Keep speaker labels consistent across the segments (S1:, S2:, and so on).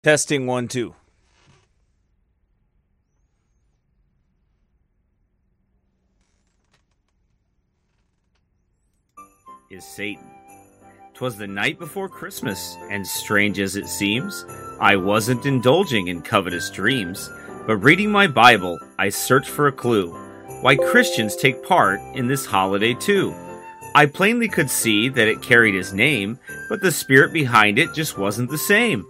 S1: Testing 1, 2. Is Satan. 'Twas the night before Christmas, and strange as it seems, I wasn't indulging in covetous dreams, but reading my Bible, I searched for a clue why Christians take part in this holiday too. I plainly could see that it carried his name, but the spirit behind it just wasn't the same.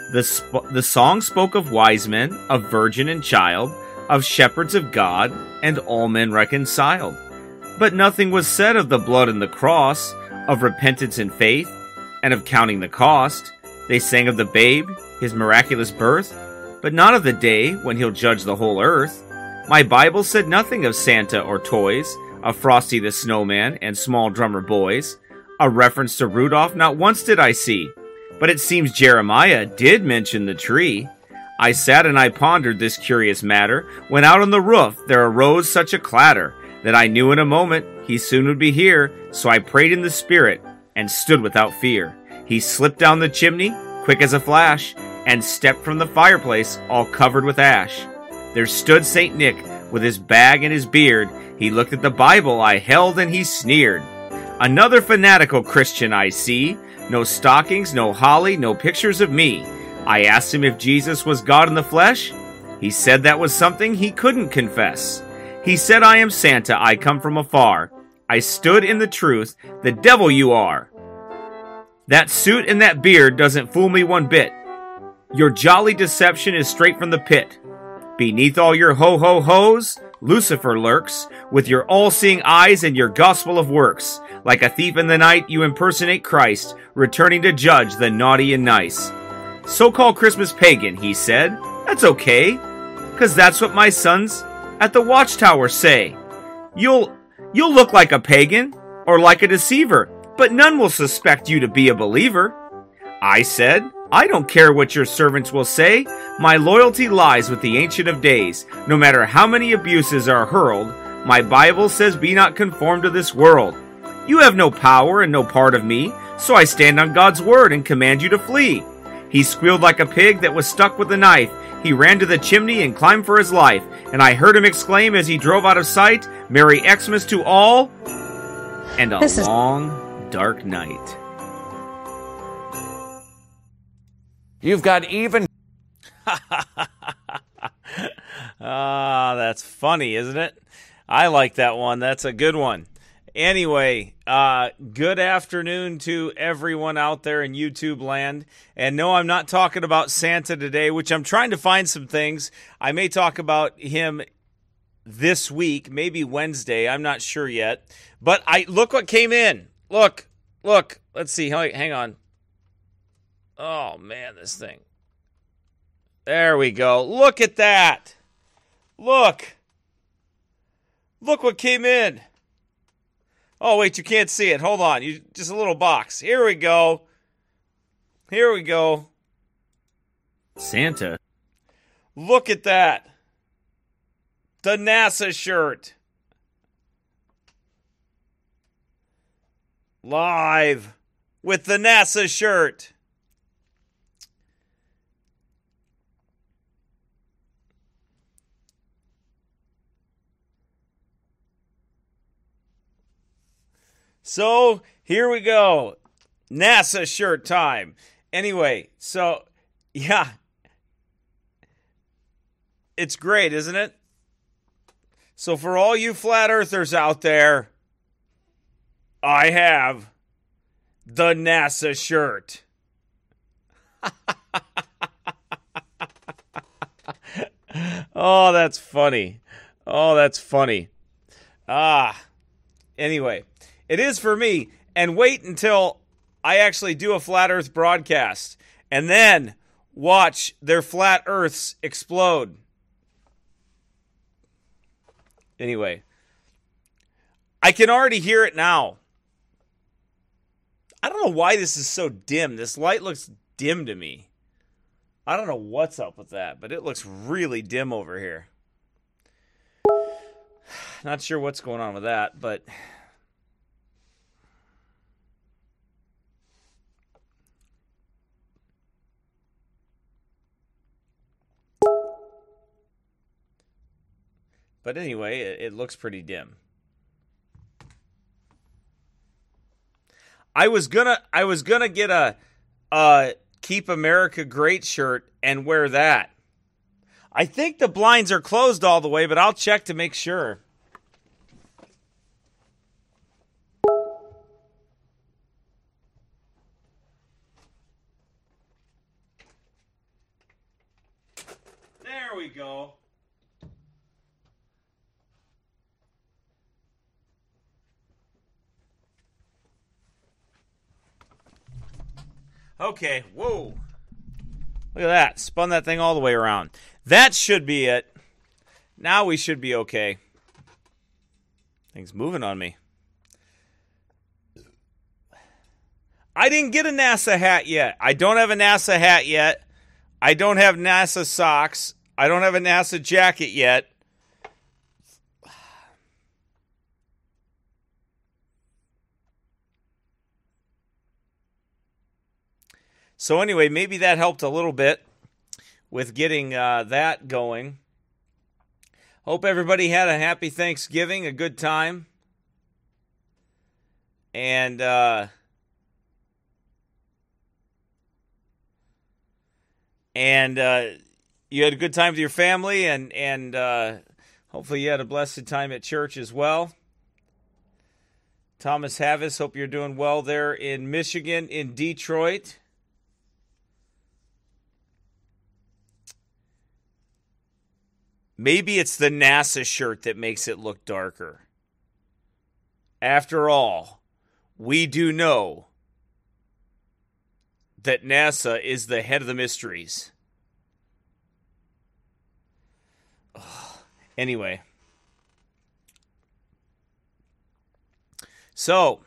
S1: The song spoke of wise men, of virgin and child, of shepherds of God, and all men reconciled. But nothing was said of the blood and the cross, of repentance and faith, and of counting the cost. They sang of the babe, his miraculous birth, but not of the day when he'll judge the whole earth. My Bible said nothing of Santa or toys, of Frosty the Snowman and small drummer boys. A reference to Rudolph not once did I see, but it seems Jeremiah did mention the tree. I sat and I pondered this curious matter, when out on the roof there arose such a clatter, that I knew in a moment he soon would be here, so I prayed in the spirit, and stood without fear. He slipped down the chimney, quick as a flash, and stepped from the fireplace, all covered with ash. There stood St. Nick, with his bag and his beard. He looked at the Bible I held, and he sneered. Another fanatical Christian I see. No stockings, no holly, no pictures of me. I asked him if Jesus was God in the flesh. He said that was something he couldn't confess. He said, I am Santa, I come from afar. I stood in the truth, the devil you are. That suit and that beard doesn't fool me one bit. Your jolly deception is straight from the pit. Beneath all your ho-ho-hos, Lucifer lurks, with your all-seeing eyes and your gospel of works. Like a thief in the night, you impersonate Christ, returning to judge the naughty and nice. So-called Christmas pagan, he said. That's okay, 'cause that's what my sons at the Watchtower say. You'll look like a pagan, or like a deceiver, but none will suspect you to be a believer. I said, I don't care what your servants will say. My loyalty lies with the Ancient of Days. No matter how many abuses are hurled, my Bible says be not conformed to this world. You have no power and no part of me, so I stand on God's word and command you to flee. He squealed like a pig that was stuck with a knife. He ran to the chimney and climbed for his life, and I heard him exclaim as he drove out of sight, Merry Xmas to all, and a long, dark night.
S2: You've got even...
S1: That's funny, isn't it? I like that one. That's a good one. Anyway, good afternoon to everyone out there in YouTube land. And no, I'm not talking about Santa today, which I'm trying to find some things. I may talk about him this week, maybe Wednesday. I'm not sure yet. But look what came in. Look. Let's see. Hang on. Oh, man, this thing. There we go. Look at that. Look what came in. Oh, wait, you can't see it. Hold on. Just a little box. Here we go. Santa. Look at that. The NASA shirt. Live with the NASA shirt. So, here we go. NASA shirt time. Anyway, so, yeah. It's great, isn't it? So, for all you flat earthers out there, I have the NASA shirt. Oh, that's funny. Anyway. It is for me, and wait until I actually do a Flat Earth broadcast, and then watch their flat Earths explode. Anyway, I can already hear it now. I don't know why this is so dim. This light looks dim to me. I don't know what's up with that, but it looks really dim over here. Not sure what's going on with that, but... But anyway, it looks pretty dim. I was gonna get a Keep America Great shirt and wear that. I think the blinds are closed all the way, but I'll check to make sure. There we go. Okay, whoa. Look at that. Spun that thing all the way around. That should be it. Now we should be okay. Thing's moving on me. I didn't get a NASA hat yet. I don't have a NASA hat yet. I don't have NASA socks. I don't have a NASA jacket yet. So anyway, maybe that helped a little bit with getting that going. Hope everybody had a happy Thanksgiving, a good time. And you had a good time with your family, and hopefully you had a blessed time at church as well. Thomas Havis, hope you're doing well there in Michigan, in Detroit. Maybe it's the NASA shirt that makes it look darker. After all, we do know that NASA is the head of the mysteries. Anyway. So,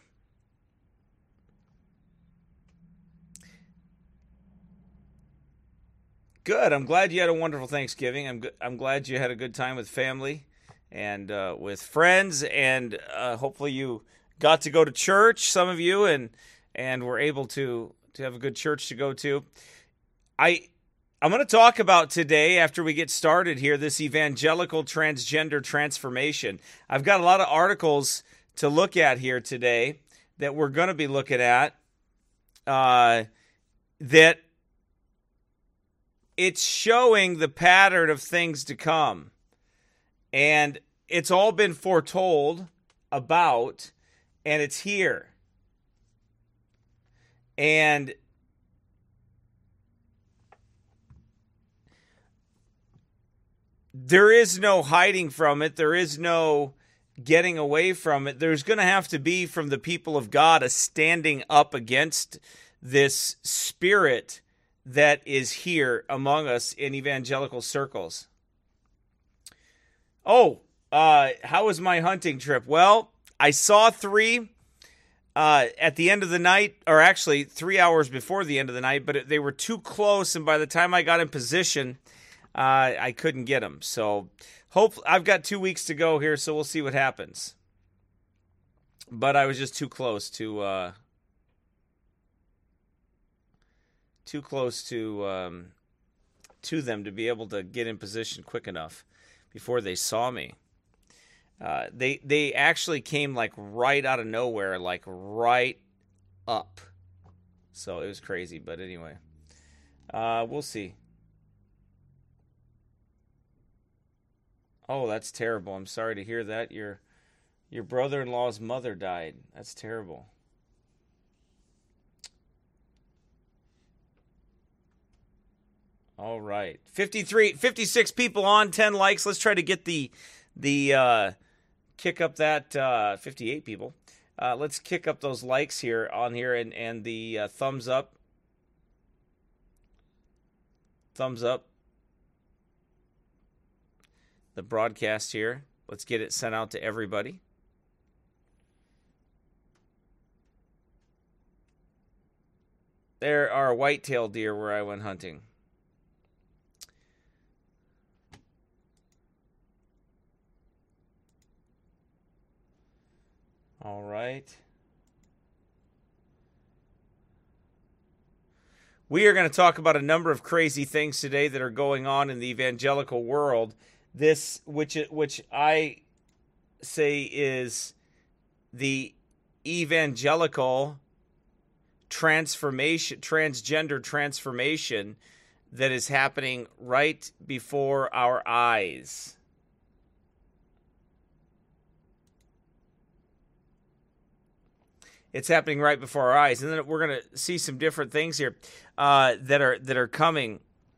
S1: good. I'm glad you had a wonderful Thanksgiving. I'm glad you had a good time with family and with friends, and hopefully you got to go to church, some of you, and were able to have a good church to go to. I'm going to talk about today, after we get started here, this evangelical transgender transformation. I've got a lot of articles to look at here today that we're going to be looking at that it's showing the pattern of things to come. And it's all been foretold about, and it's here. And there is no hiding from it. There is no getting away from it. There's going to have to be, from the people of God, a standing up against this spirit that is here among us in evangelical circles. Oh, how was my hunting trip? Well, I saw 3 at the end of the night, or actually 3 hours before the end of the night, but they were too close, and by the time I got in position, I couldn't get them. So I've got 2 weeks to go here, so we'll see what happens. But I was just too close to them to be able to get in position quick enough before they saw me. They actually came like right out of nowhere, like right up. So it was crazy, but anyway, we'll see. Oh, that's terrible. I'm sorry to hear that. Your brother-in-law's mother died. That's terrible. All right. 56 people on, 10 likes. Let's try to get the kick up that 58 people. Let's kick up those likes here on here and the thumbs up. Thumbs up. The broadcast here. Let's get it sent out to everybody. There are white-tailed deer where I went hunting. All right. We are going to talk about a number of crazy things today that are going on in the evangelical world this, which I say is the evangelical transgender transformation that is happening right before our eyes. It's happening right before our eyes, and then we're going to see some different things here that are coming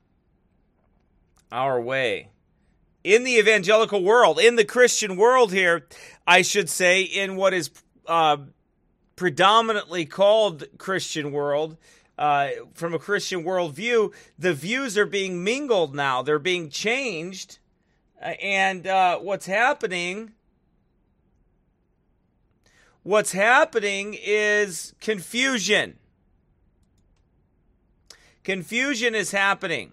S1: our way in the evangelical world, in the Christian world here, I should say, in what is predominantly called Christian world. From a Christian worldview, the views are being mingled now. They're being changed, and what's happening is confusion. Confusion is happening.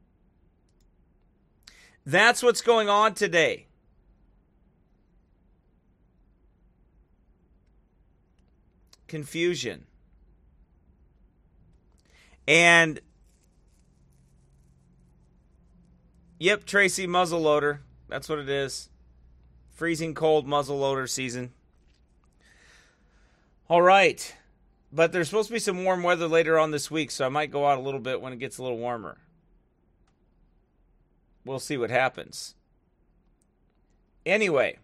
S1: That's what's going on today. Confusion. And, yep, Tracy, muzzleloader. That's what it is. Freezing cold muzzleloader season. All right. But there's supposed to be some warm weather later on this week, so I might go out a little bit when it gets a little warmer. We'll see what happens. Anyway,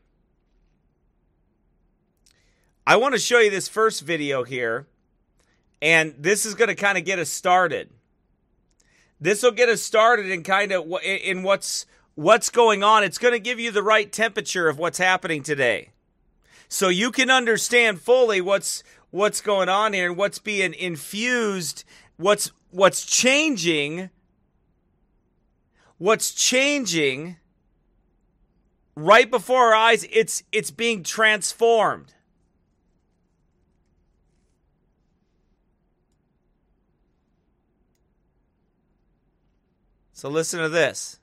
S1: I want to show you this first video here, and this is going to kind of get us started. This will get us started in kind of in what's going on. It's going to give you the right temperature of what's happening today, so you can understand fully what's going on here and what's being infused, what's changing. What's changing right before our eyes, it's being transformed. So listen to this.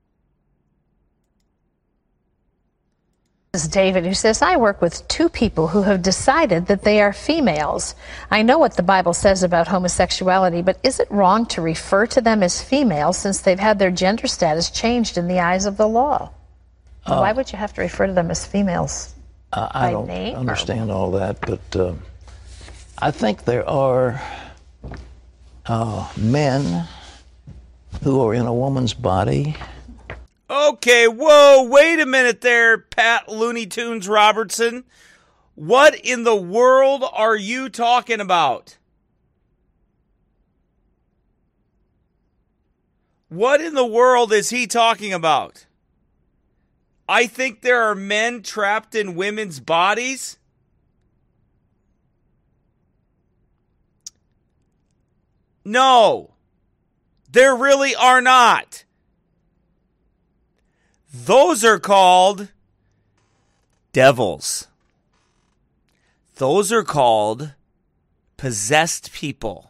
S3: This is David, who says, I work with two people who have decided that they are females. I know what the Bible says about homosexuality, but is it wrong to refer to them as females since they've had their gender status changed in the eyes of the law? Why would you have to refer to them as females?
S4: I don't understand all that, but I think there are men who are in a woman's body.
S1: Okay, whoa, wait a minute there, Pat Looney Tunes Robertson. What in the world are you talking about? What in the world is he talking about? I think there are men trapped in women's bodies? No, there really are not. Those are called devils. Those are called possessed people.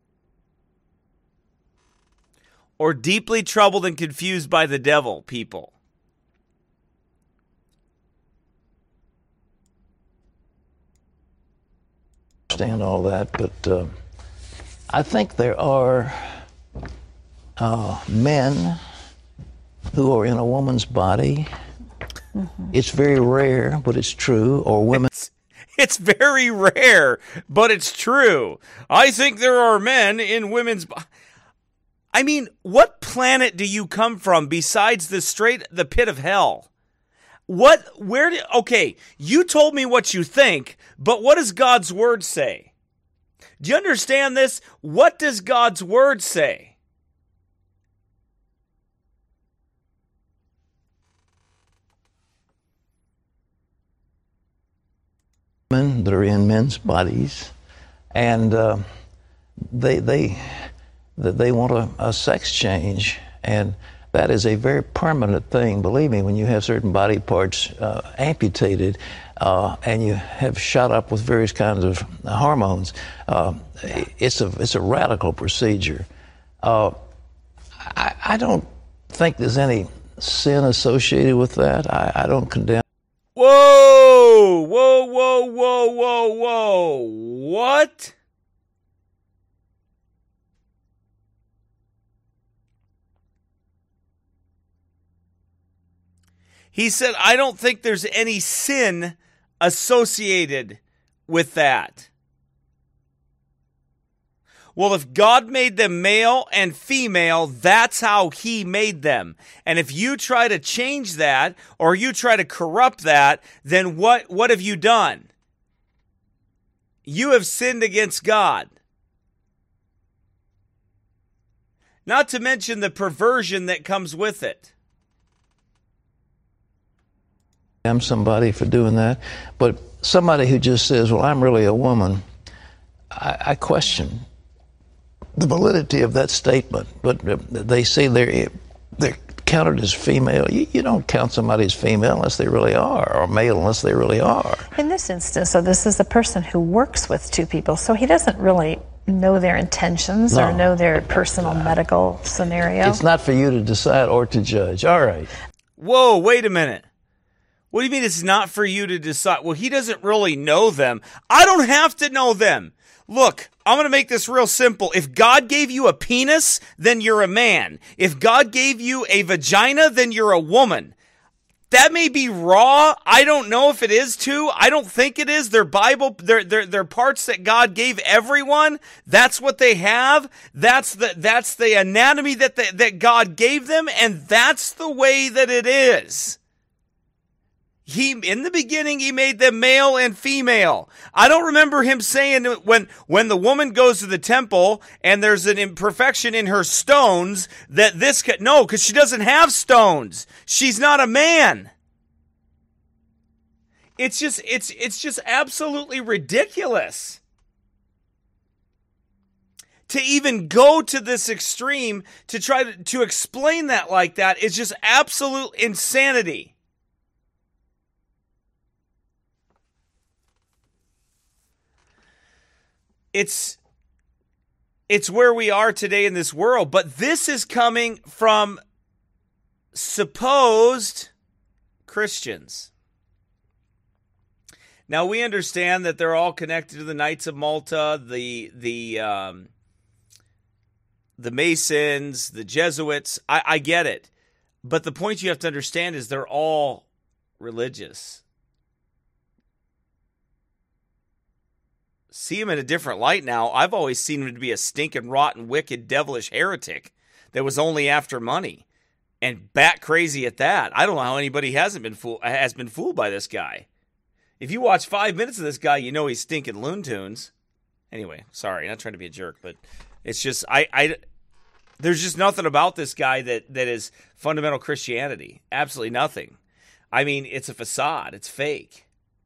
S1: Or deeply troubled and confused by the devil people.
S4: Understand all that, but I think there are men who are in a woman's body. Mm-hmm. It's very rare, but it's true. Or women.
S1: It's very rare, but it's true. I think there are men in women's bodies. I mean, what planet do you come from besides the pit of hell? Okay, you told me what you think, but what does God's word say? Do you understand this? What does God's word say?
S4: Men that are in men's bodies, and they want a sex change, and that is a very permanent thing. Believe me, when you have certain body parts amputated, and you have shot up with various kinds of hormones, it's a radical procedure. I don't think there's any sin associated with that. I don't condemn.
S1: Whoa, whoa, whoa, whoa, whoa, whoa. What? He said, I don't think there's any sin associated with that. Well, if God made them male and female, that's how he made them. And if you try to change that or you try to corrupt that, then what have you done? You have sinned against God. Not to mention the perversion that comes with it.
S4: I'm somebody for doing that, but somebody who just says, well, I'm really a woman, I question the validity of that statement. But they say they're counted as female. You don't count somebody as female unless they really are, or male unless they really are.
S3: In this instance, so this is a person who works with two people, so he doesn't really know their intentions or know their personal medical scenario.
S4: It's not for you to decide or to judge. All right.
S1: Whoa, wait a minute. What do you mean it's not for you to decide? Well, he doesn't really know them. I don't have to know them. Look, I'm going to make this real simple. If God gave you a penis, then you're a man. If God gave you a vagina, then you're a woman. That may be raw. I don't know if it is too. I don't think it is. They're Bible. They're parts that God gave everyone. That's what they have. That's the anatomy that God gave them, and that's the way that it is. In the beginning, he made them male and female. I don't remember him saying when the woman goes to the temple and there's an imperfection in her stones that no, because she doesn't have stones. She's not a man. It's just absolutely ridiculous to even go to this extreme to try to explain that like that. Is just absolute insanity. It's where we are today in this world, but this is coming from supposed Christians. Now we understand that they're all connected to the Knights of Malta, the Masons, the Jesuits. I get it, but the point you have to understand is they're all religious. See him in a different light now. I've always seen him to be a stinking, rotten, wicked, devilish heretic that was only after money and bat crazy at that. I don't know how anybody has been fooled by this guy. If you watch 5 minutes of this guy, you know he's stinking Looney Tunes. Anyway, sorry, not trying to be a jerk, but it's just there's just nothing about this guy that is fundamental Christianity. Absolutely nothing. I mean, it's a facade. It's fake.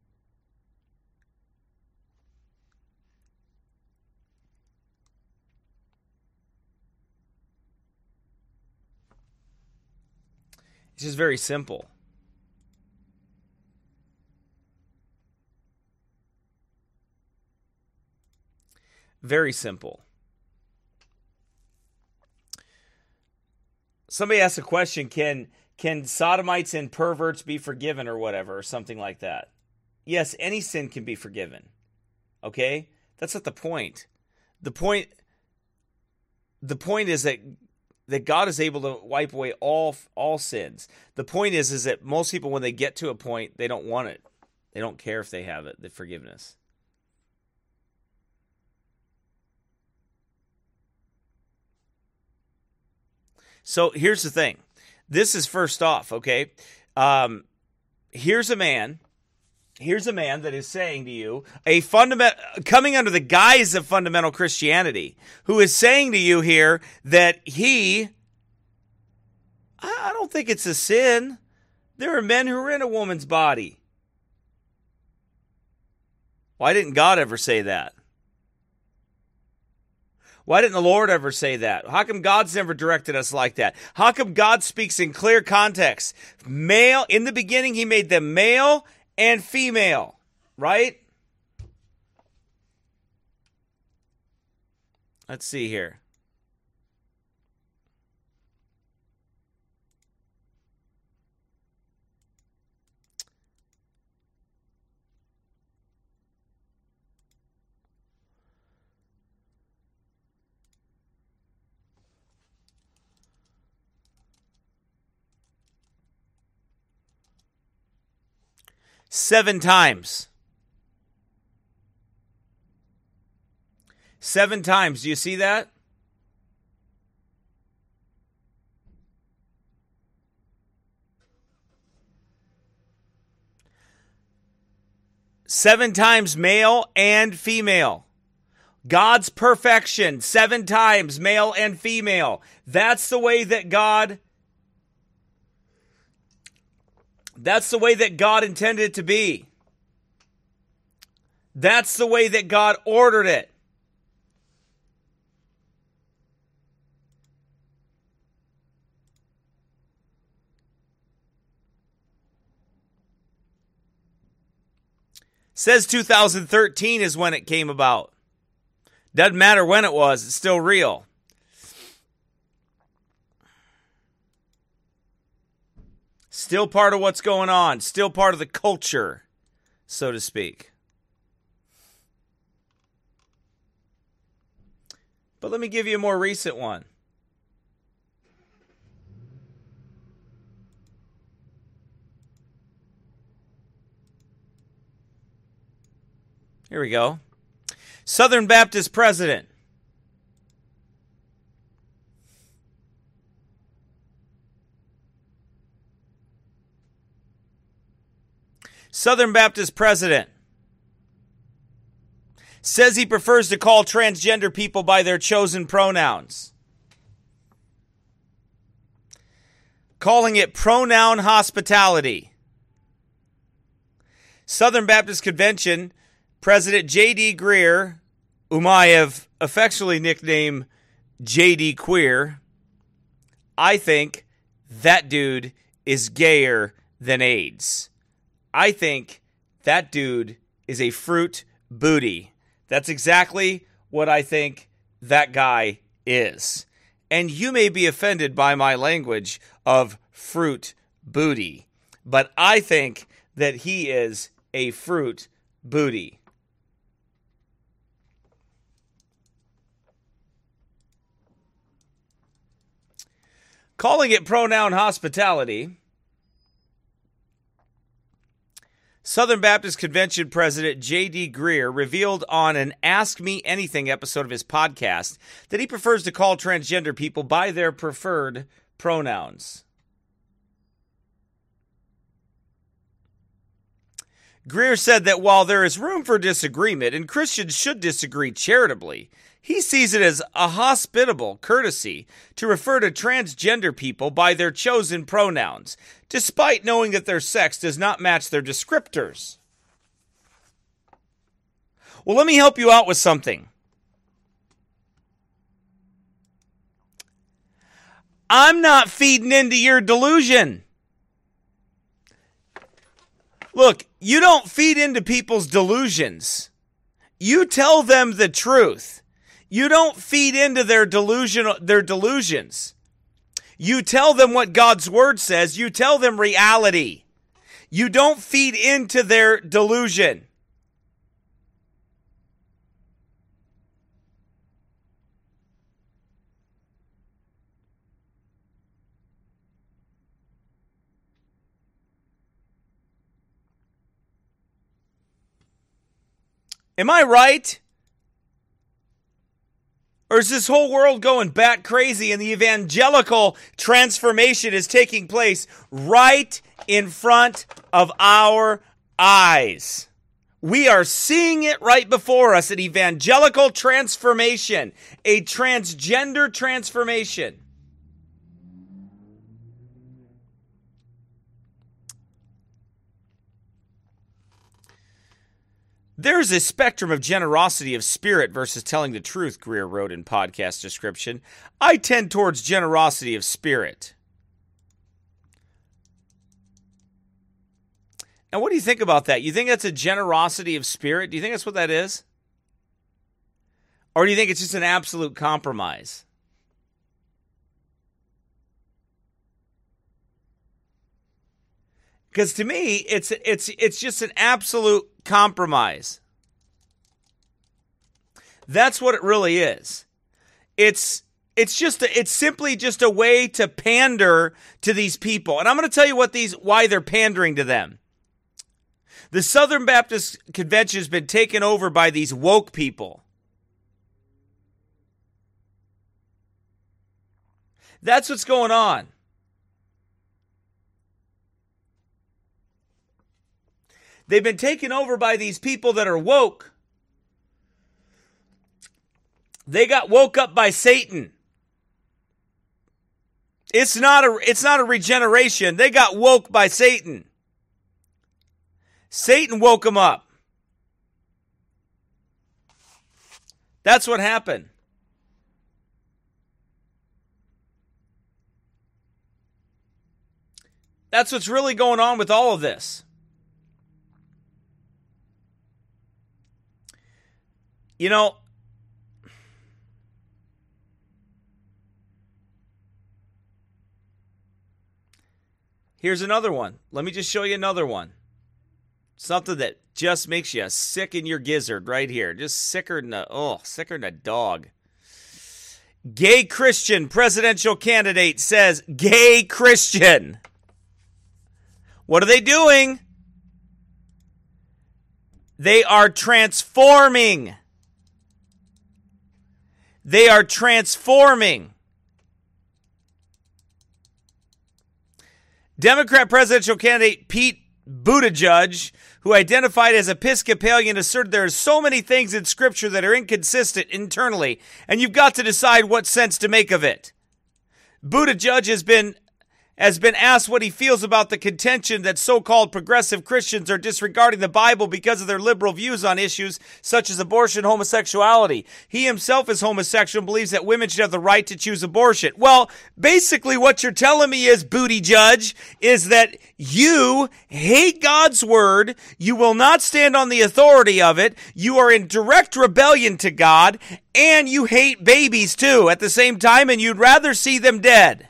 S1: It's just very simple. Very simple. Somebody asked a question, can sodomites and perverts be forgiven or whatever, or something like that? Yes, any sin can be forgiven. Okay? That's not the point. The point is that God is able to wipe away all sins. The point is that most people, when they get to a point, they don't want it. They don't care if they have it, the forgiveness. So here's the thing. This is first off, okay? Here's a man that is saying to you, coming under the guise of fundamental Christianity, who is saying to you here that I don't think it's a sin. There are men who are in a woman's body. Why didn't God ever say that? Why didn't the Lord ever say that? How come God's never directed us like that? How come God speaks in clear context? Male, in the beginning, he made them male and female, right? Let's see here. 7 times. 7 times. Do you see that? Seven times male and female. God's perfection, 7 times male and female. That's the way that God intended it to be. That's the way that God ordered it. Says 2013 is when it came about. Doesn't matter when it was, it's still real. Still part of what's going on, still part of the culture, so to speak. But let me give you a more recent one. Here we go. Southern Baptist president. Southern Baptist president says he prefers to call transgender people by their chosen pronouns. Calling it pronoun hospitality. Southern Baptist Convention President J.D. Greear, whom I have affectionately nicknamed J.D. Queer, I think that dude is gayer than AIDS. I think that dude is a fruit booty. That's exactly what I think that guy is. And you may be offended by my language of fruit booty, but I think that he is a fruit booty. Calling it pronoun hospitality, Southern Baptist Convention President J.D. Greear revealed on an Ask Me Anything episode of his podcast that he prefers to call transgender people by their preferred pronouns. Greear said that while there is room for disagreement, and Christians should disagree charitably, he sees it as a hospitable courtesy to refer to transgender people by their chosen pronouns, despite knowing that their sex does not match their descriptors. Well, let me help you out with something. I'm not feeding into your delusion. Look, you don't feed into people's delusions. You tell them the truth. You don't feed into their delusions. You tell them what God's word says. You tell them reality. You don't feed into their delusion. Am I right? Or is this whole world going bat crazy and the evangelical transformation is taking place right in front of our eyes? We are seeing it right before us, an evangelical transformation, a transgender transformation. There's a spectrum of generosity of spirit versus telling the truth, Greear wrote in podcast description. I tend towards generosity of spirit. Now, what do you think about that? You think that's a generosity of spirit? Do you think that's what that is? Or do you think it's just an absolute compromise? Because to me, it's just an absolute compromise. That's what it really is. It's simply just a way to pander to these people. And I'm going to tell you why they're pandering to them. The Southern Baptist Convention has been taken over by these woke people. That's what's going on. They've been taken over by these people that are woke. They got woke up by Satan. It's not a regeneration. They got woke by Satan. Satan woke them up. That's what happened. That's what's really going on with all of this. You know, here's another one. Let me just show you another one. Something that just makes you sick in your gizzard right here. Just sicker than a dog. Gay Christian presidential candidate says gay Christian. What are they doing? They are transforming. They are transforming. Democrat presidential candidate Pete Buttigieg, who identified as Episcopalian, asserted there are so many things in Scripture that are inconsistent internally, and you've got to decide what sense to make of it. Buttigieg has been asked what he feels about the contention that so-called progressive Christians are disregarding the Bible because of their liberal views on issues such as abortion and homosexuality. He himself is homosexual and believes that women should have the right to choose abortion. Well, basically what you're telling me is, Buttigieg, is that you hate God's word, you will not stand on the authority of it, you are in direct rebellion to God, and you hate babies too at the same time, and you'd rather see them dead.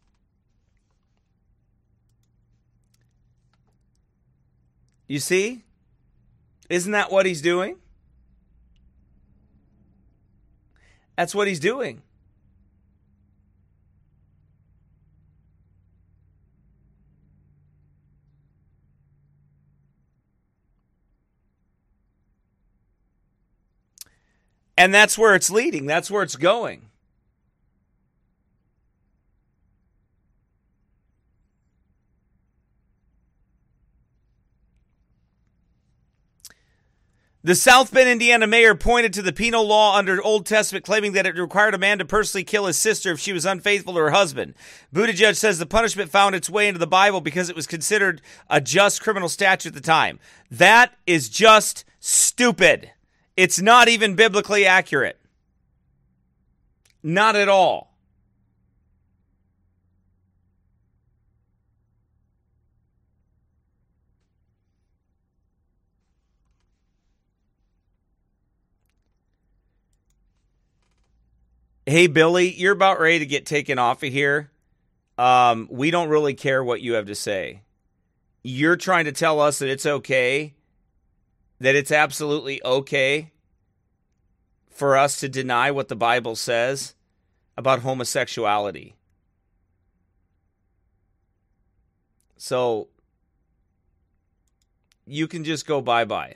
S1: You see? Isn't that what he's doing? That's what he's doing. And that's where it's leading. That's where it's going. The South Bend, Indiana mayor pointed to the penal law under Old Testament, claiming that it required a man to personally kill his sister if she was unfaithful to her husband. Buttigieg says the punishment found its way into the Bible because it was considered a just criminal statute at the time. That is just stupid. It's not even biblically accurate. Not at all. Hey, Billy, you're about ready to get taken off of here. We don't really care what you have to say. You're trying to tell us that it's okay, that it's absolutely okay for us to deny what the Bible says about homosexuality. So you can just go bye-bye.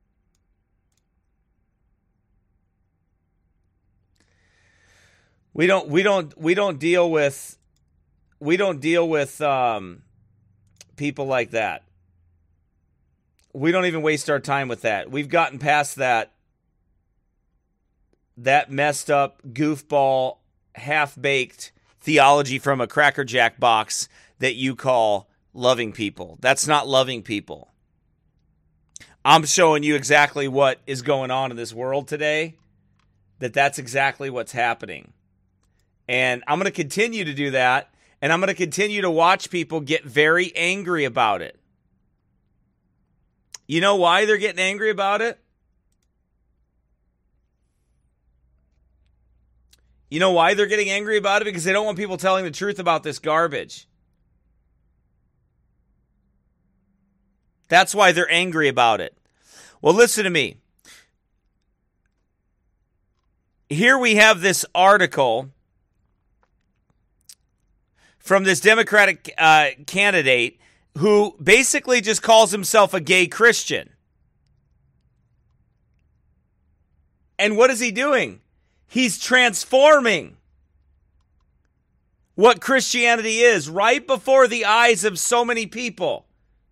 S1: We don't deal with people like that. We don't even waste our time with that. We've gotten past that messed up, goofball, half-baked theology from a Cracker Jack box that you call loving people. That's not loving people. I'm showing you exactly what is going on in this world today, that's exactly what's happening. And I'm going to continue to do that, and I'm going to continue to watch people get very angry about it. You know why they're getting angry about it? You know why they're getting angry about it? Because they don't want people telling the truth about this garbage. That's why they're angry about it. Well, listen to me. Here we have this article from this Democratic candidate who basically just calls himself a gay Christian. And what is he doing? He's transforming what Christianity is right before the eyes of so many people.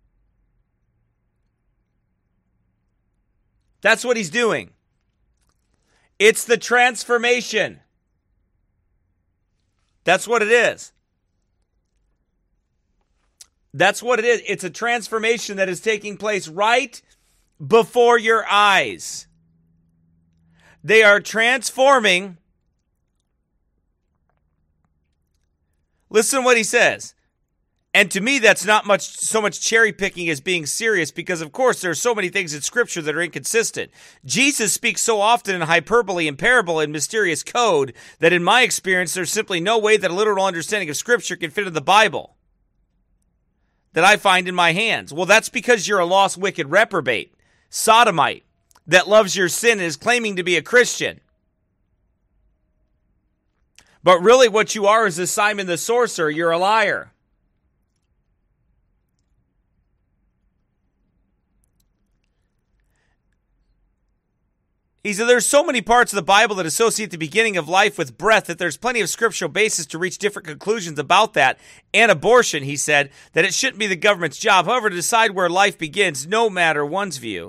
S1: That's what he's doing. It's the transformation. That's what it is. That's what it is. It's a transformation that is taking place right before your eyes. They are transforming. Listen to what he says. And to me, that's not so much cherry picking as being serious, because of course there are so many things in Scripture that are inconsistent. Jesus speaks so often in hyperbole and parable and mysterious code that in my experience, there's simply no way that a literal understanding of Scripture can fit in the Bible that I find in my hands. Well, that's because you're a lost, wicked reprobate, sodomite, that loves your sin and is claiming to be a Christian. But really what you are is a Simon the sorcerer. You're a liar. He said there's so many parts of the Bible that associate the beginning of life with breath that there's plenty of scriptural basis to reach different conclusions about that. And abortion, he said, that it shouldn't be the government's job, however, to decide where life begins, no matter one's view.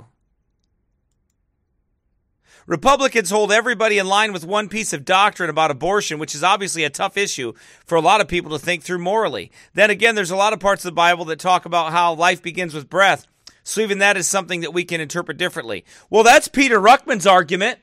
S1: Republicans hold everybody in line with one piece of doctrine about abortion, which is obviously a tough issue for a lot of people to think through morally. Then again, there's a lot of parts of the Bible that talk about how life begins with breath. So even that is something that we can interpret differently. Well, that's Peter Ruckman's argument.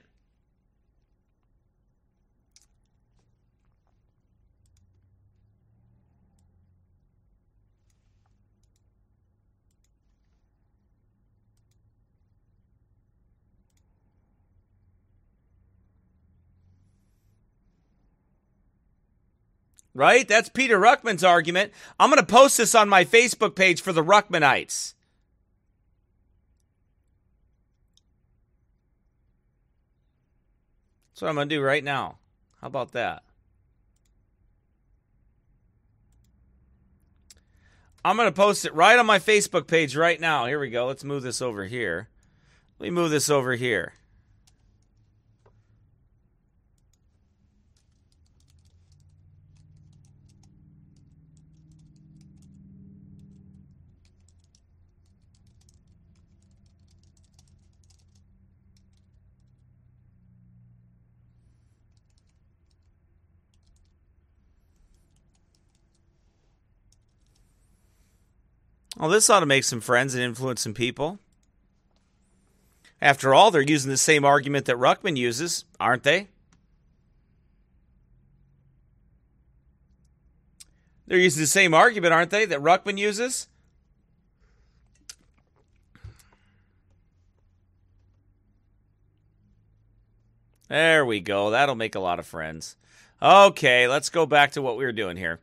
S1: Right? That's Peter Ruckman's argument. I'm going to post this on my Facebook page for the Ruckmanites. That's what I'm going to do right now. How about that? I'm going to post it right on my Facebook page right now. Here we go. Let's move this over here. Let me move this over here. Well, this ought to make some friends and influence some people. After all, they're using the same argument that Ruckman uses, aren't they? They're using the same argument, aren't they, that Ruckman uses? There we go. That'll make a lot of friends. Okay, let's go back to what we were doing here.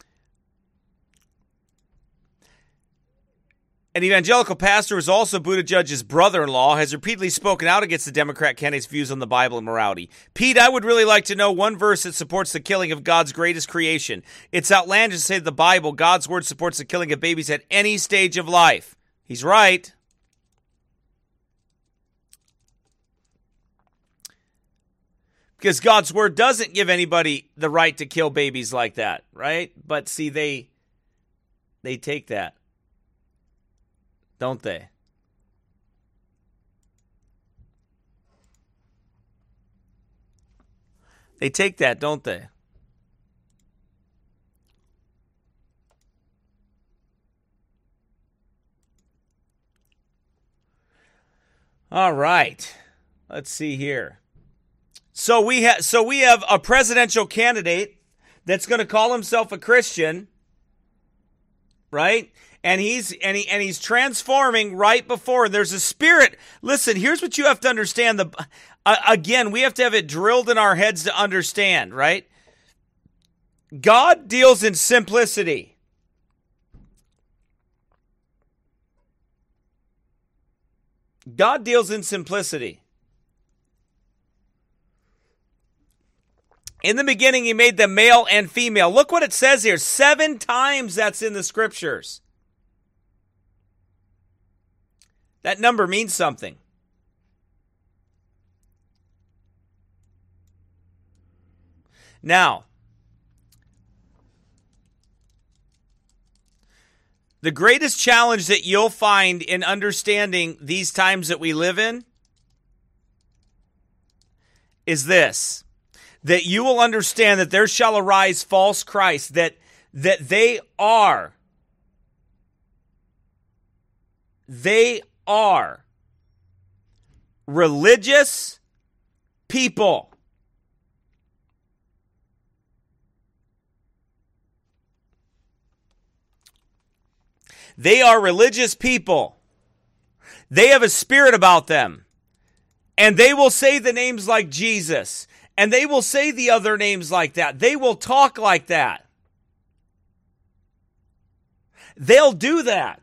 S1: An evangelical pastor, who is also Buttigieg's brother-in-law, has repeatedly spoken out against the Democrat candidate's views on the Bible and morality. Pete, I would really like to know one verse that supports the killing of God's greatest creation. It's outlandish to say that the Bible, God's word, supports the killing of babies at any stage of life. He's right. Because God's word doesn't give anybody the right to kill babies like that, right? But see, they take that. Don't they? They take that, don't they? All right. Let's see here. So we have a presidential candidate that's going to call himself a Christian, right? And he's transforming right before. There's a spirit. Listen, here's what you have to understand. Again, we have to have it drilled in our heads to understand, right? God deals in simplicity. God deals in simplicity. In the beginning, he made them male and female. Look what it says here. 7 times that's in the scriptures. That number means something. Now, the greatest challenge that you'll find in understanding these times that we live in is this, that you will understand that there shall arise false Christs, that they are religious people. They are religious people. They have a spirit about them. And they will say the names like Jesus. And they will say the other names like that. They will talk like that. They'll do that.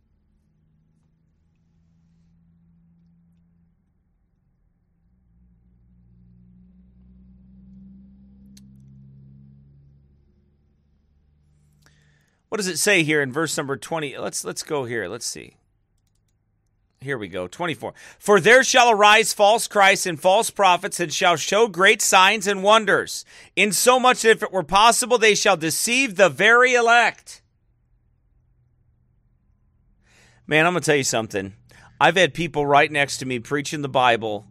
S1: What does it say here in verse number 20? Let's go here. Let's see. Here we go, 24. For there shall arise false Christs and false prophets, and shall show great signs and wonders, insomuch that if it were possible, they shall deceive the very elect. Man, I'm going to tell you something. I've had people right next to me preaching the Bible.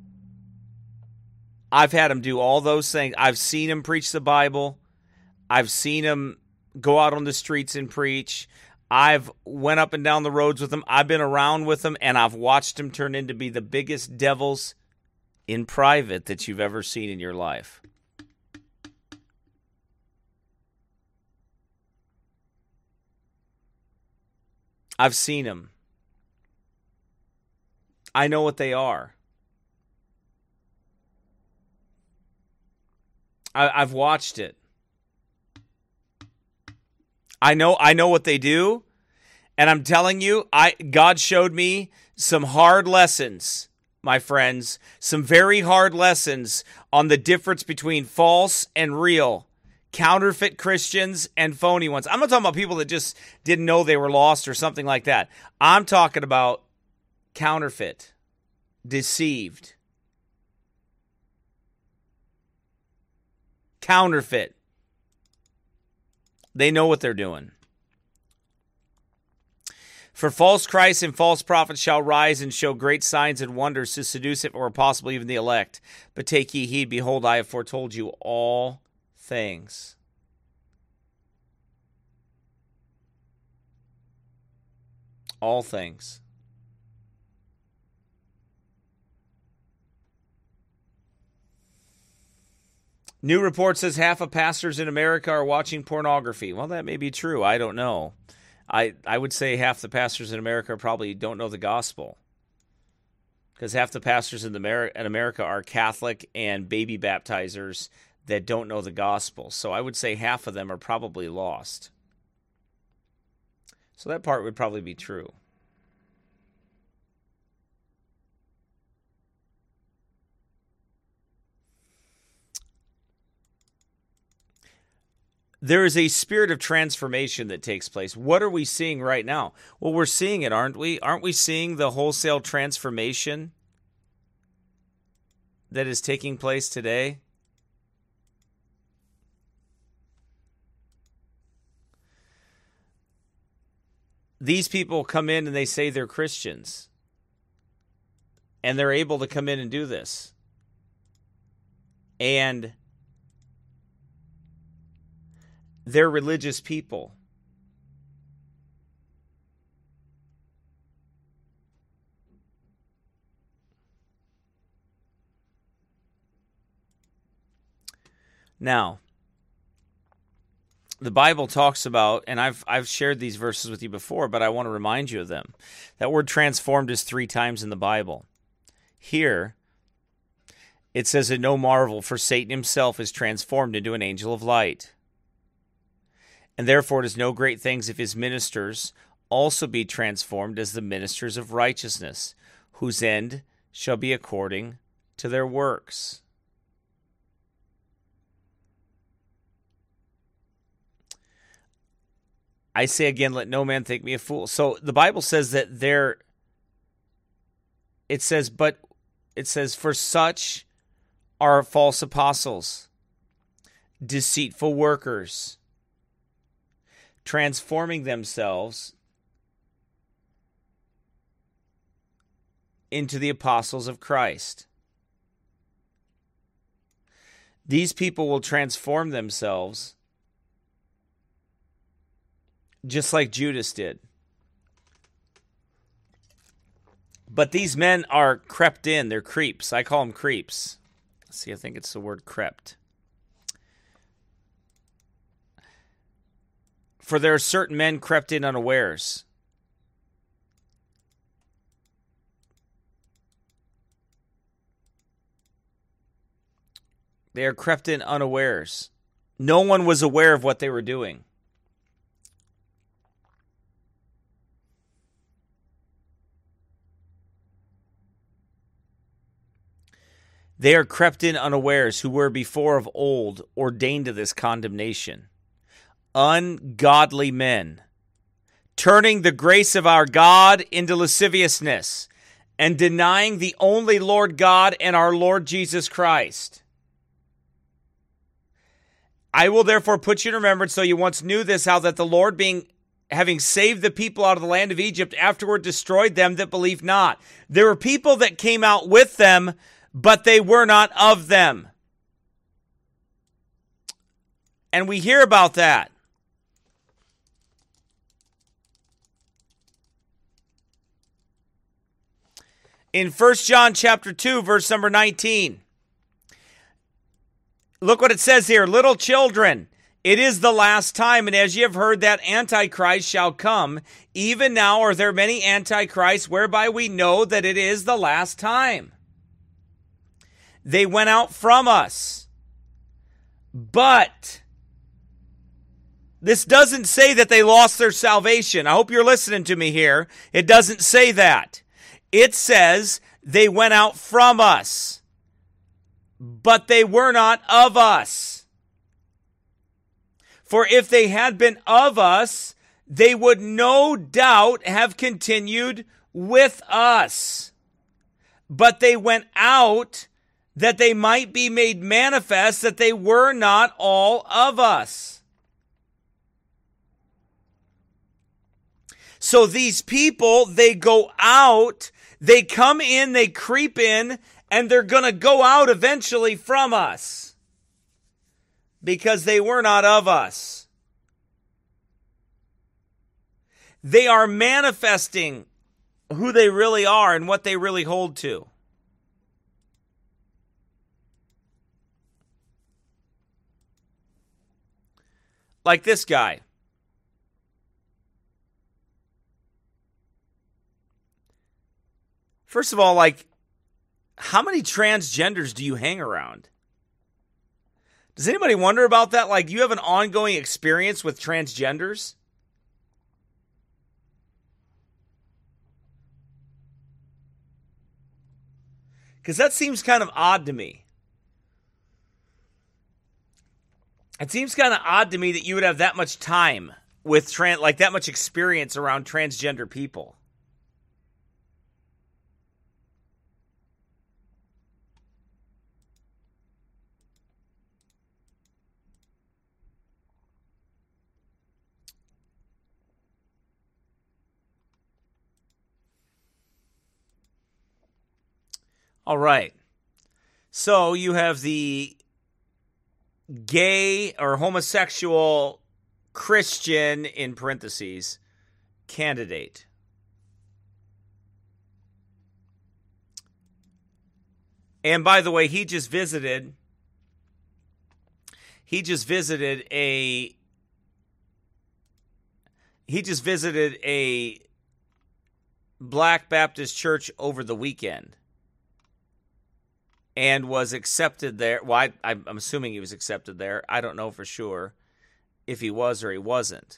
S1: I've had them do all those things. I've seen them preach the Bible. I've seen them go out on the streets and preach. I've went up and down the roads with them. I've been around with them, and I've watched them turn into be the biggest devils in private that you've ever seen in your life. I've seen them. I know what they are. I've watched it. I know what they do, and I'm telling you, God showed me some hard lessons, my friends, some very hard lessons on the difference between false and real, counterfeit Christians and phony ones. I'm not talking about people that just didn't know they were lost or something like that. I'm talking about counterfeit, deceived, counterfeit. They know what they're doing. For false Christs and false prophets shall rise and show great signs and wonders to seduce, if it were possible, even the elect. But take ye heed, behold, I have foretold you all things. All things. New report says half of pastors in America are watching pornography. Well, that may be true. I don't know. I would say half the pastors in America probably don't know the gospel, because half the pastors in America are Catholic and baby baptizers that don't know the gospel. So I would say half of them are probably lost. So that part would probably be true. There is a spirit of transformation that takes place. What are we seeing right now? Well, we're seeing it, aren't we? Aren't we seeing the wholesale transformation that is taking place today? These people come in and they say they're Christians, and they're able to come in and do this. And they're religious people. Now, the Bible talks about, and I've shared these verses with you before, but I want to remind you of them. That word transformed is 3 times in the Bible. Here, it says, "And no marvel, for Satan himself is transformed into an angel of light. And therefore it is no great things if his ministers also be transformed as the ministers of righteousness, whose end shall be according to their works." I say again, let no man think me a fool. So the Bible says that for such are false apostles, deceitful workers, transforming themselves into the apostles of Christ. These people will transform themselves just like Judas did. But these men are crept in. They're creeps. I call them creeps. See, I think it's the word crept. For there are certain men crept in unawares. They are crept in unawares. No one was aware of what they were doing. They are crept in unawares, who were before of old ordained to this condemnation. Ungodly men, turning the grace of our God into lasciviousness, and denying the only Lord God and our Lord Jesus Christ. I will therefore put you in remembrance, though you once knew this, how that the Lord, having saved the people out of the land of Egypt, afterward destroyed them that believed not. There were people that came out with them, but they were not of them. And we hear about that. In 1 John chapter 2, verse number 19. Look what it says here. Little children, it is the last time, and as ye have heard that Antichrist shall come, even now are there many Antichrists, whereby we know that it is the last time. They went out from us. But this doesn't say that they lost their salvation. I hope you're listening to me here. It doesn't say that. It says they went out from us, but they were not of us. For if they had been of us, they would no doubt have continued with us. But they went out that they might be made manifest that they were not all of us. So these people, they go out, they come in, they creep in, and they're going to go out eventually from us because they were not of us. They are manifesting who they really are and what they really hold to. Like this guy. First of all, how many transgenders do you hang around? Does anybody wonder about that? Like, you have an ongoing experience with transgenders? Because that seems kind of odd to me. It seems kind of odd to me that you would have that much time with that much experience around transgender people. All right. So you have the gay or homosexual Christian, in parentheses, candidate. And by the way, he just visited a Black Baptist church over the weekend. And was accepted there. Well, I'm assuming he was accepted there. I don't know for sure if he was or he wasn't.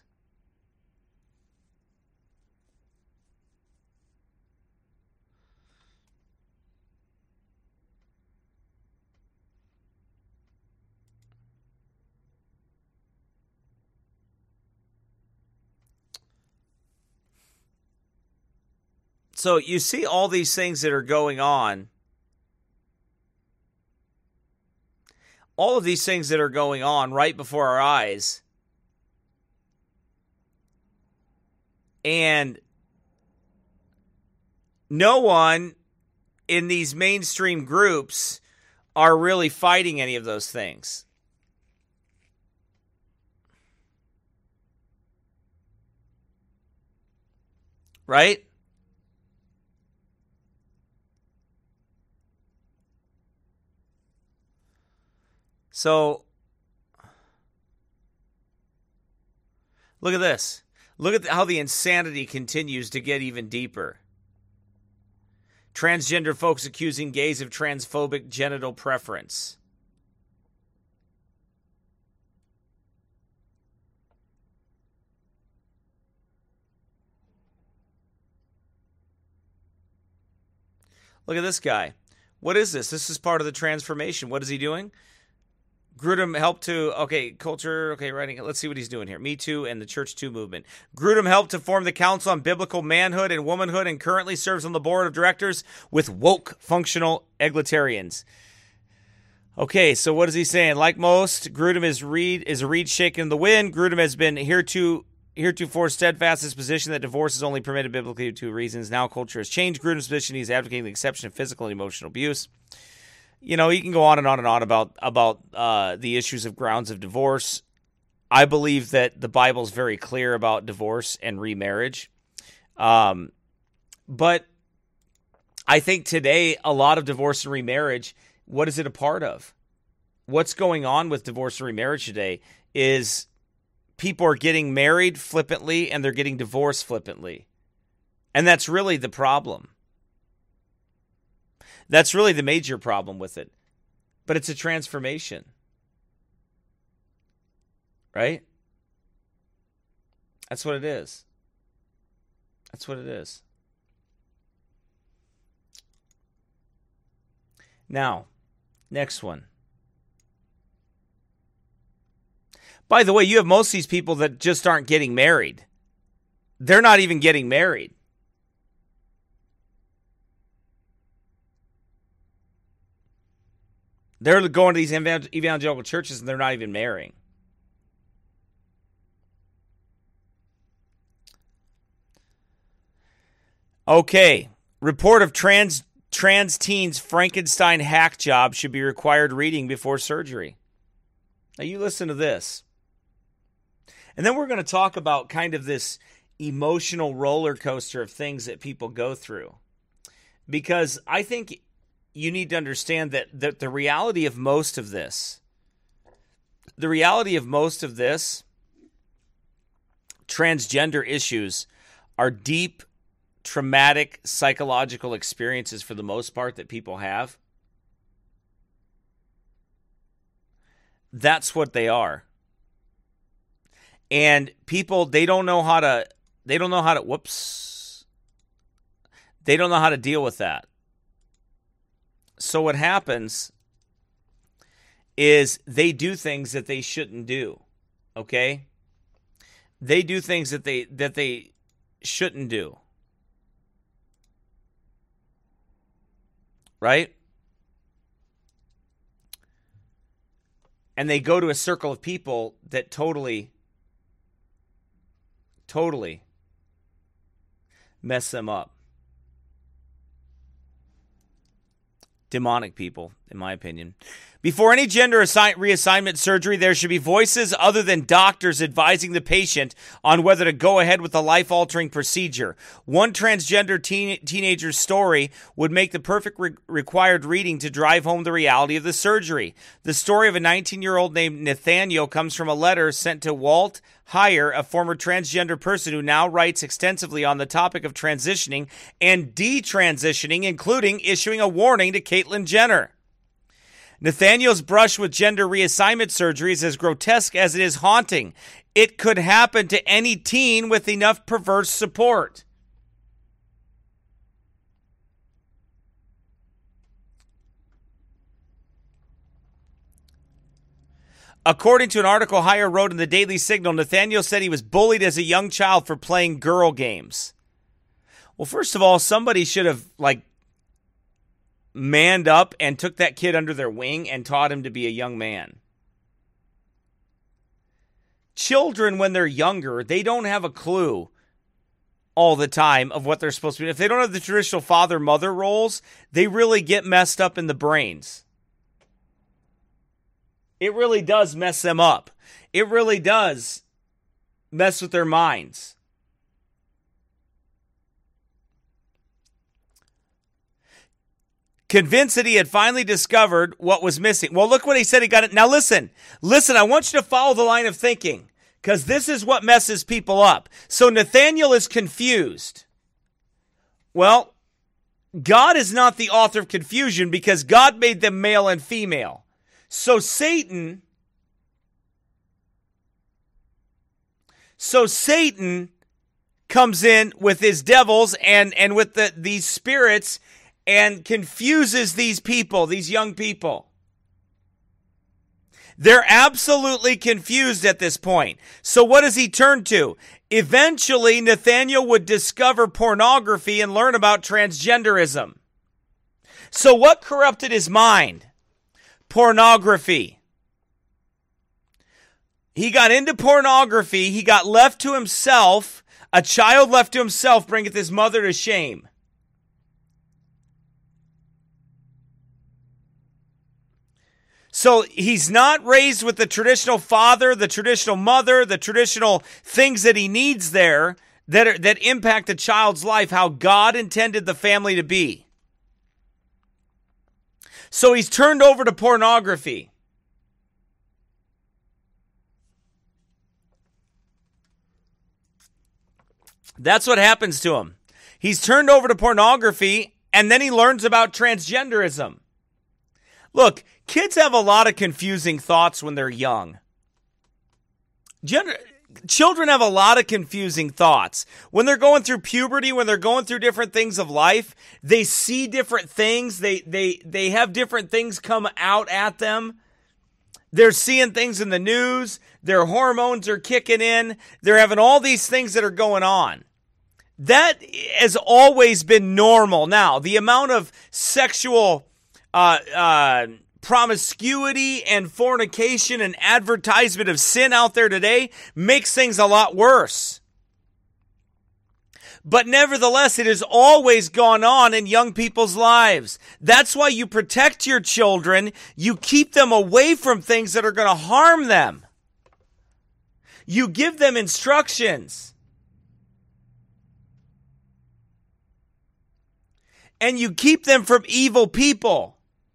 S1: So you see all these things that are going on. All of these things that are going on right before our eyes. And no one in these mainstream groups are really fighting any of those things. Right? So, look at this. Look at how the insanity continues to get even deeper. Transgender folks accusing gays of transphobic genital preference. Look at this guy. What is this? This is part of the transformation. What is he doing? Grudem helped to, culture, writing. Let's see what he's doing here. Me Too and the Church Too movement. Grudem helped to form the Council on Biblical Manhood and Womanhood and currently serves on the board of directors with woke functional egalitarians. Okay, so what is he saying? Like most, Grudem is a reed shaking in the wind. Grudem has been heretofore steadfast in his position that divorce is only permitted biblically for two reasons. Now culture has changed. Grudem's position, he's advocating the exception of physical and emotional abuse. You know, you can go on and on and on about the issues of grounds of divorce. I believe that the Bible's very clear about divorce and remarriage. But I think today a lot of divorce and remarriage, what is it a part of? What's going on with divorce and remarriage today is people are getting married flippantly and they're getting divorced flippantly. And that's really the problem. That's really the major problem with it. But it's a transformation. Right? That's what it is. That's what it is. Now, next one. By the way, you have most of these people that just aren't getting married. They're not even getting married. They're going to these evangelical churches and they're not even marrying. Okay. Report of trans teens Frankenstein hack job should be required reading before surgery. Now you listen to this. And then we're going to talk about kind of this emotional roller coaster of things that people go through. Because I think you need to understand that the reality of most of this, transgender issues are deep, traumatic, psychological experiences for the most part that people have. That's what they are. And people, they don't know how to deal with that. So what happens is they do things that they shouldn't do. Okay? They do things that they shouldn't do. Right? And they go to a circle of people that totally mess them up. Demonic people, in my opinion. Before any gender reassignment surgery, there should be voices other than doctors advising the patient on whether to go ahead with a life-altering procedure. One transgender teenager's story would make the perfect required reading to drive home the reality of the surgery. The story of a 19-year-old named Nathaniel comes from a letter sent to Walt Heyer, a former transgender person who now writes extensively on the topic of transitioning and detransitioning, including issuing a warning to Caitlyn Jenner. Nathaniel's brush with gender reassignment surgery is as grotesque as it is haunting. It could happen to any teen with enough perverse support. According to an article Heyer wrote in the Daily Signal, Nathaniel said he was bullied as a young child for playing girl games. Well, first of all, somebody should have, manned up and took that kid under their wing and taught him to be a young man. Children, when they're younger, they don't have a clue all the time of what they're supposed to be. If they don't have the traditional father-mother roles, they really get messed up in the brains. It really does mess them up. It really does mess with their minds. Convinced that he had finally discovered what was missing. Well, look what he said. He got it. Now listen, I want you to follow the line of thinking, because this is what messes people up. So Nathanael is confused. Well, God is not the author of confusion because God made them male and female. So Satan comes in with his devils and with these spirits and confuses these people, these young people. They're absolutely confused at this point. So what does he turn to? Eventually, Nathanael would discover pornography and learn about transgenderism. So what corrupted his mind? Pornography. He got into pornography. He got left to himself. A child left to himself bringeth his mother to shame. So he's not raised with the traditional father, the traditional mother, the traditional things that he needs there that impact a child's life, how God intended the family to be. So he's turned over to pornography. That's what happens to him. He's turned over to pornography, and then he learns about transgenderism. Look, kids have a lot of confusing thoughts when they're young. Children have a lot of confusing thoughts. When they're going through puberty, when they're going through different things of life, they see different things. They have different things come out at them. They're seeing things in the news. Their hormones are kicking in. They're having all these things that are going on. That has always been normal. Now, the amount of sexual promiscuity and fornication and advertisement of sin out there today makes things a lot worse. But nevertheless, it has always gone on in young people's lives. That's why you protect your children. You keep them away from things that are going to harm them. You give them instructions. And you keep them from evil people.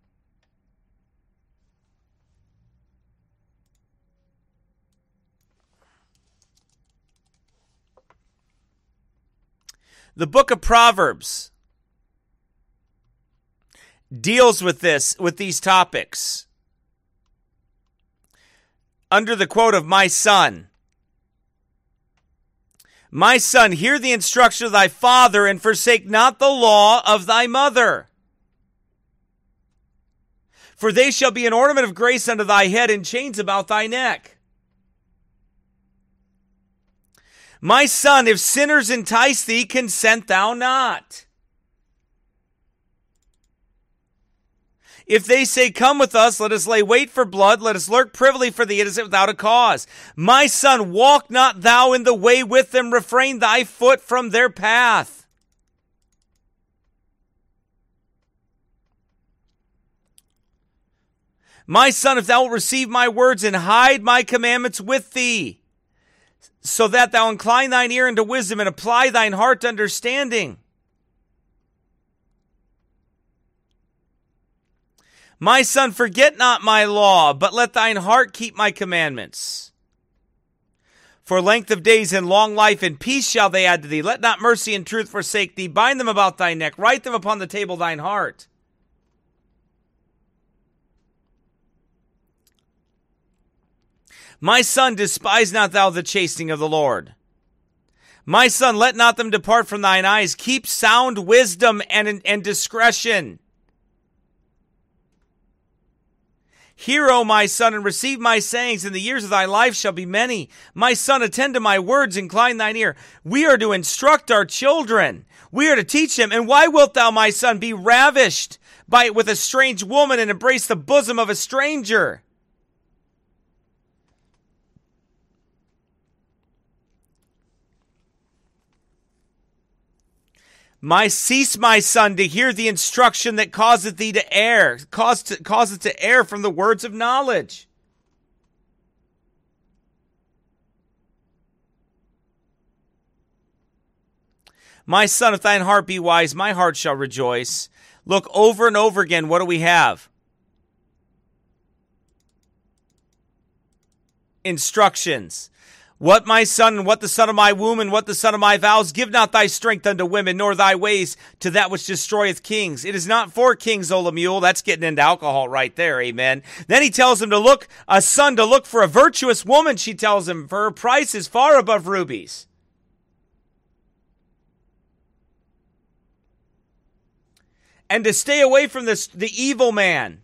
S1: The book of Proverbs deals with these topics. Under the quote of my son, hear the instruction of thy father, and forsake not the law of thy mother. For they shall be an ornament of grace unto thy head, and chains about thy neck. My son, if sinners entice thee, consent thou not. If they say, come with us, let us lay wait for blood, let us lurk privily for the innocent without a cause. My son, walk not thou in the way with them, refrain thy foot from their path. My son, if thou wilt receive my words and hide my commandments with thee, so that thou incline thine ear unto wisdom and apply thine heart to understanding. My son, forget not my law, but let thine heart keep my commandments. For length of days and long life and peace shall they add to thee. Let not mercy and truth forsake thee. Bind them about thy neck. Write them upon the table of thine heart. My son, despise not thou the chastening of the Lord. My son, let not them depart from thine eyes. Keep sound wisdom and discretion. Hear, O my son, and receive my sayings, and the years of thy life shall be many. My son, attend to my words, incline thine ear. We are to instruct our children. We are to teach them. And why wilt thou, my son, be ravished with a strange woman and embrace the bosom of a stranger? Cease, my son, to hear the instruction that causeth thee to err, causeth to err from the words of knowledge. My son, if thine heart be wise, my heart shall rejoice. Look, over and over again, what do we have? Instructions. What, my son, and what the son of my womb, and what the son of my vows, give not thy strength unto women, nor thy ways to that which destroyeth kings. It is not for kings, O Lemuel. That's getting into alcohol right there, amen. Then he tells him to look for a virtuous woman, she tells him, for her price is far above rubies. And to stay away from the evil man.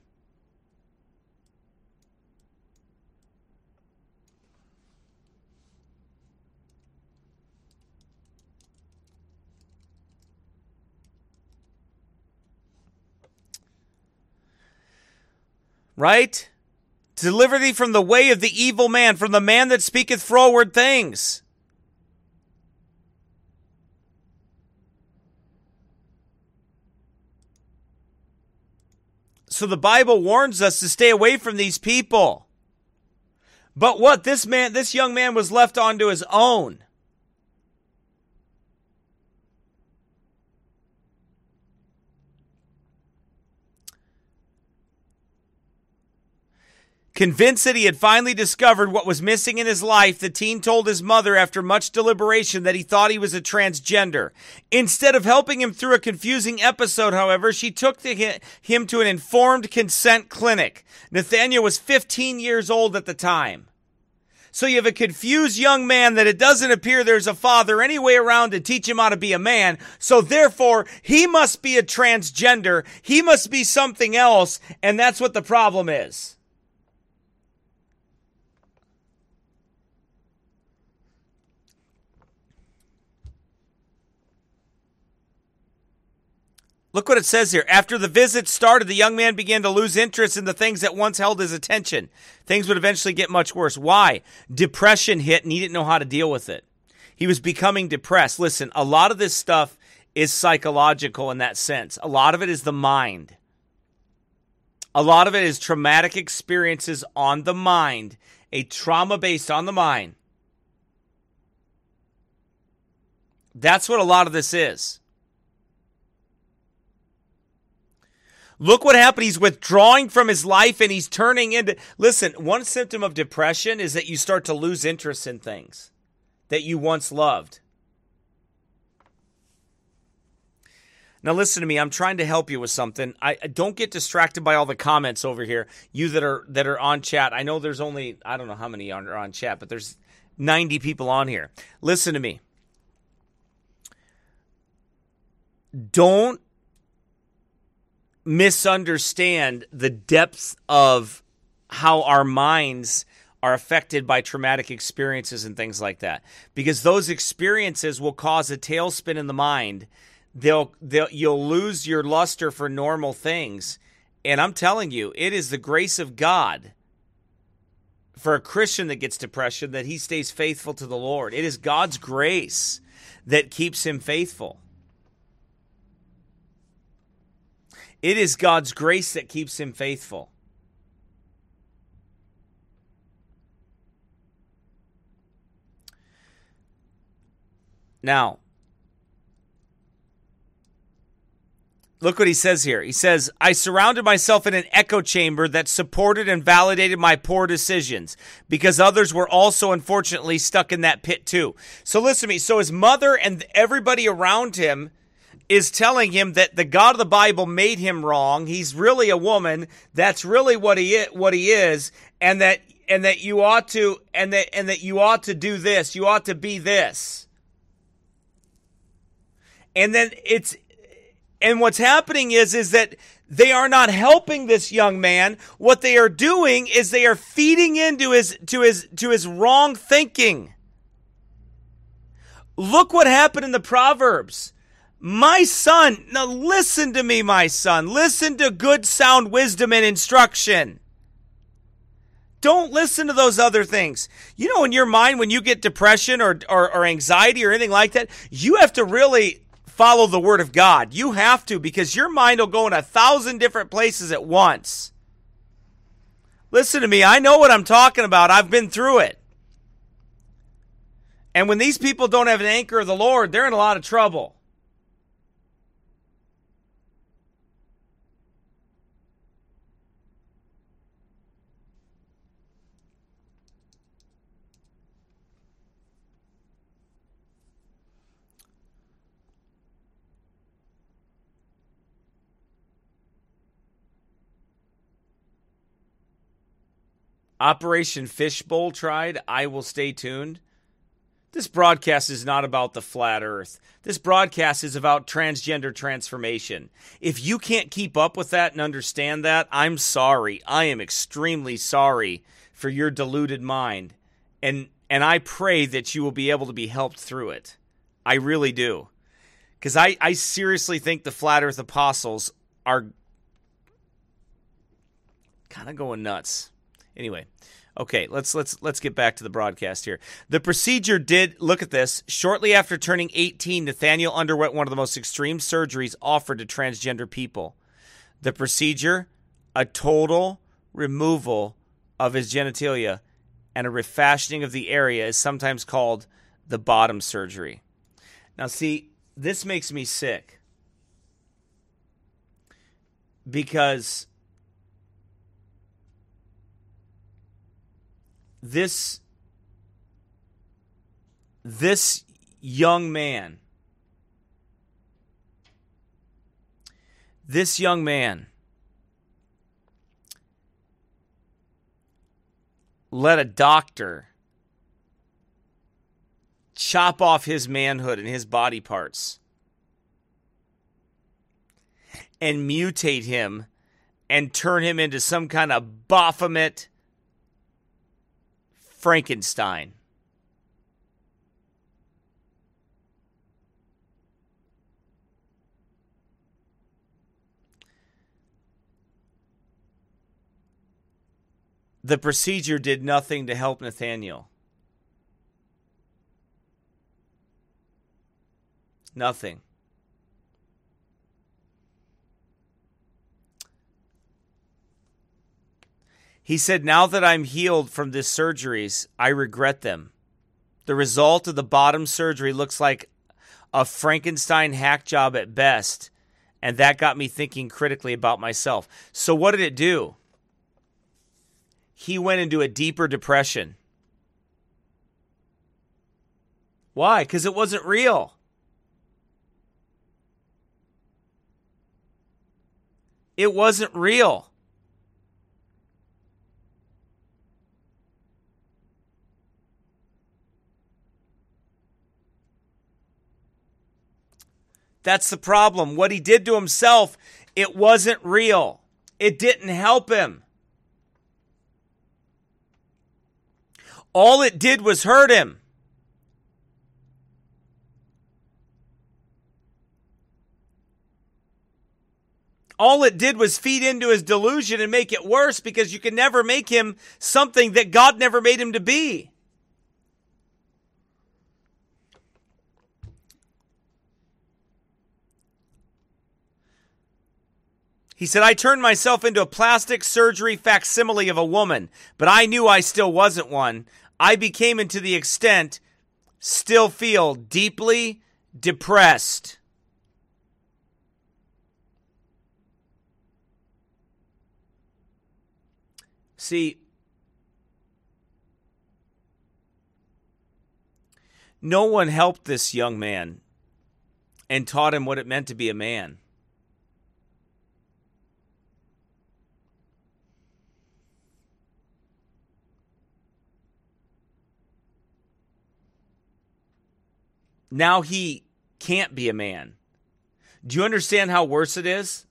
S1: Right? Deliver thee from the way of the evil man, from the man that speaketh froward things. So the Bible warns us to stay away from these people. But what? This young man was left onto his own. Convinced that he had finally discovered what was missing in his life, the teen told his mother after much deliberation that he thought he was a transgender. Instead of helping him through a confusing episode, however, she took him to an informed consent clinic. Nathaniel was 15 years old at the time. So you have a confused young man that it doesn't appear there's a father any way around to teach him how to be a man. So therefore, he must be a transgender. He must be something else. And that's what the problem is. Look what it says here. After the visit started, the young man began to lose interest in the things that once held his attention. Things would eventually get much worse. Why? Depression hit and he didn't know how to deal with it. He was becoming depressed. Listen, a lot of this stuff is psychological in that sense. A lot of it is the mind. A lot of it is traumatic experiences on the mind. A trauma based on the mind. That's what a lot of this is. Look what happened. He's withdrawing from his life and he's turning into... Listen, one symptom of depression is that you start to lose interest in things that you once loved. Now listen to me. I'm trying to help you with something. I don't get distracted by all the comments over here. You that are on chat. I know there's only... I don't know how many are on chat, but there's 90 people on here. Listen to me. Don't misunderstand the depth of how our minds are affected by traumatic experiences and things like that. Because those experiences will cause a tailspin in the mind. You'll lose your luster for normal things. And I'm telling you, it is the grace of God for a Christian that gets depression that he stays faithful to the Lord. It is God's grace that keeps him faithful. It is God's grace that keeps him faithful. Now, look what he says here. He says, I surrounded myself in an echo chamber that supported and validated my poor decisions because others were also, unfortunately, stuck in that pit too. So listen to me. So his mother and everybody around him is telling him that the God of the Bible made him wrong. He's really a woman. That's really what he is, and that you ought to do this. You ought to be this. And then And what's happening is that they are not helping this young man. What they are doing is they are feeding into his wrong thinking. Look what happened in the Proverbs. My son, now listen to me, my son. Listen to good, sound wisdom and instruction. Don't listen to those other things. You know, in your mind, when you get depression or anxiety or anything like that, you have to really follow the word of God. You have to, because your mind will go in 1,000 different places at once. Listen to me. I know what I'm talking about. I've been through it. And when these people don't have an anchor of the Lord, they're in a lot of trouble. Operation Fishbowl tried. I will stay tuned. This broadcast is not about the flat earth. This broadcast is about transgender transformation. If you can't keep up with that and understand that, I'm sorry. I am extremely sorry for your deluded mind. And I pray that you will be able to be helped through it. I really do. Because I seriously think the flat earth apostles are kind of going nuts. Anyway, okay, let's get back to the broadcast here. The procedure did, look at this, shortly after turning 18, Nathaniel underwent one of the most extreme surgeries offered to transgender people. The procedure, a total removal of his genitalia and a refashioning of the area, is sometimes called the bottom surgery. Now see, this makes me sick because This young man let a doctor chop off his manhood and his body parts and mutate him and turn him into some kind of Baphomet Frankenstein. The procedure did nothing to help Nathaniel. Nothing. He said, now that I'm healed from these surgeries, I regret them. The result of the bottom surgery looks like a Frankenstein hack job at best, and that got me thinking critically about myself. So what did it do? He went into a deeper depression. Why? Because it wasn't real. It wasn't real. That's the problem. What he did to himself, it wasn't real. It didn't help him. All it did was hurt him. All it did was feed into his delusion and make it worse, because you can never make him something that God never made him to be. He said, I turned myself into a plastic surgery facsimile of a woman, but I knew I still wasn't one. I became, and to the extent, still feel deeply depressed. See, no one helped this young man and taught him what it meant to be a man. Now he can't be a man. Do you understand how worse it is?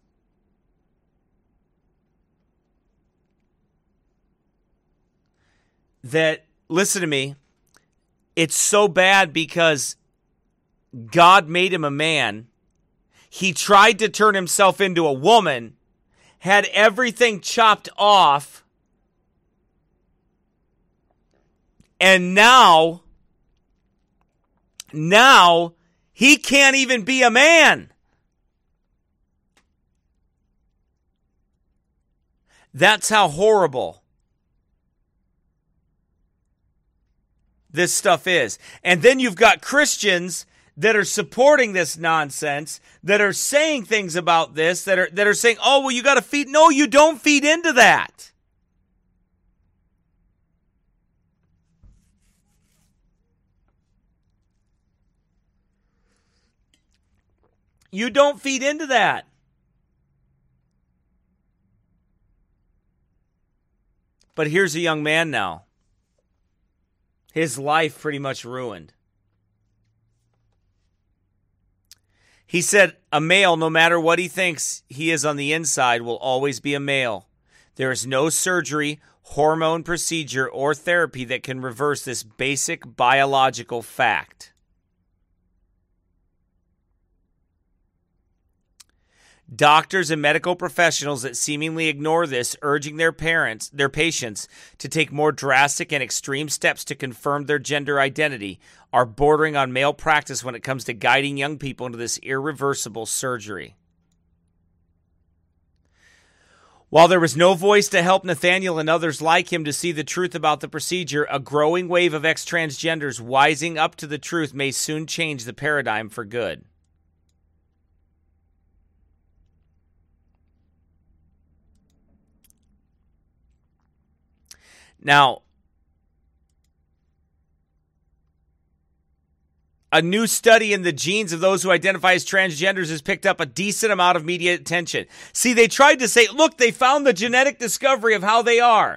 S1: That, listen to me, it's so bad because God made him a man. He tried to turn himself into a woman, had everything chopped off, and now he can't even be a man. That's how horrible this stuff is. And then you've got Christians that are supporting this nonsense, that are saying things about this, that are saying, oh, well, you got to feed. No, you don't feed into that. You don't feed into that. But here's a young man now. His life pretty much ruined. He said, a male, no matter what he thinks he is on the inside, will always be a male. There is no surgery, hormone procedure, or therapy that can reverse this basic biological fact. Doctors and medical professionals that seemingly ignore this, urging their patients to take more drastic and extreme steps to confirm their gender identity, are bordering on malpractice when it comes to guiding young people into this irreversible surgery. While there was no voice to help Nathaniel and others like him to see the truth about the procedure, a growing wave of ex-transgenders wising up to the truth may soon change the paradigm for good. Now, a new study in the genes of those who identify as transgenders has picked up a decent amount of media attention. See, they tried to say, look, they found the genetic discovery of how they are.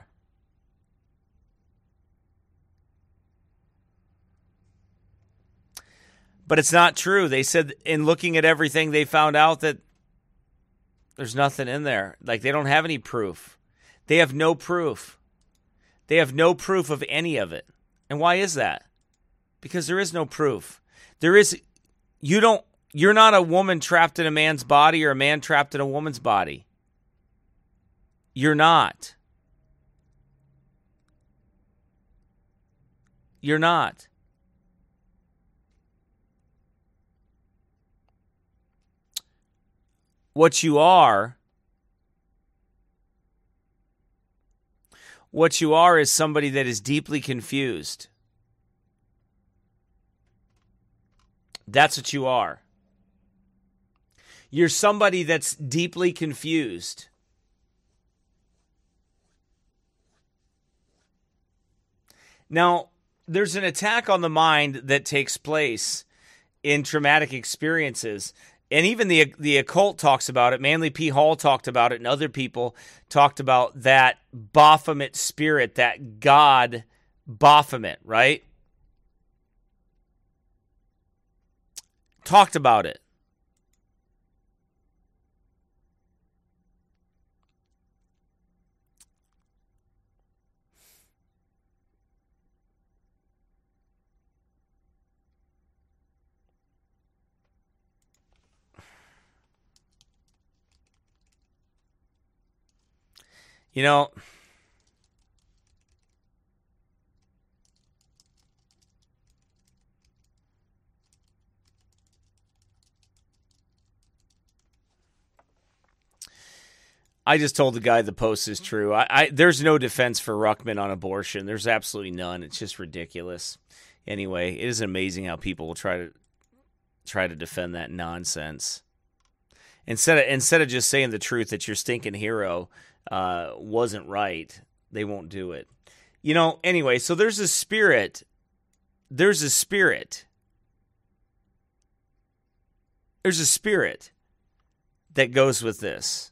S1: But it's not true. They said in looking at everything, they found out that there's nothing in there. Like, they don't have any proof. They have no proof. They have no proof of any of it. And why is that? Because there is no proof. You're not a woman trapped in a man's body or a man trapped in a woman's body. You're not. You're not. What you are is somebody that is deeply confused. That's what you are. You're somebody that's deeply confused. Now, there's an attack on the mind that takes place in traumatic experiences. And even the occult talks about it. Manly P. Hall talked about it, and other people talked about that Baphomet spirit, that God Baphomet, right? Talked about it. You know, I just told the guy the post is true. There's no defense for Ruckman on abortion. There's absolutely none. It's just ridiculous. Anyway, it is amazing how people will try to defend that nonsense. Instead of just saying the truth that your stinking hero wasn't right, they won't do it. You know, anyway, so there's a spirit. There's a spirit that goes with this.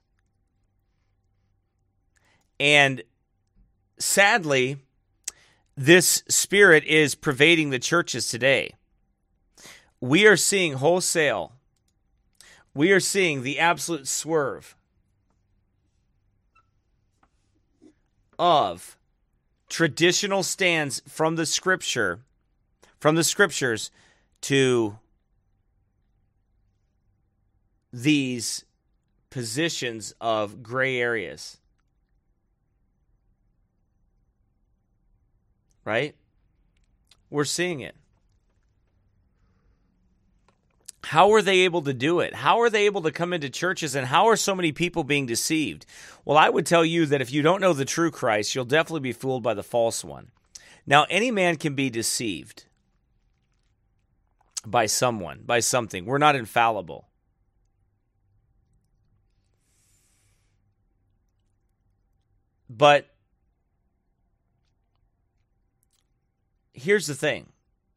S1: And sadly, this spirit is pervading the churches today. We are seeing wholesale We are seeing the absolute swerve of traditional stands from the scriptures to these positions of gray areas. Right? We're seeing it. How are they able to do it? How are they able to come into churches, and how are so many people being deceived? Well, I would tell you that if you don't know the true Christ, you'll definitely be fooled by the false one. Now, any man can be deceived by someone, by something. We're not infallible. But here's the thing.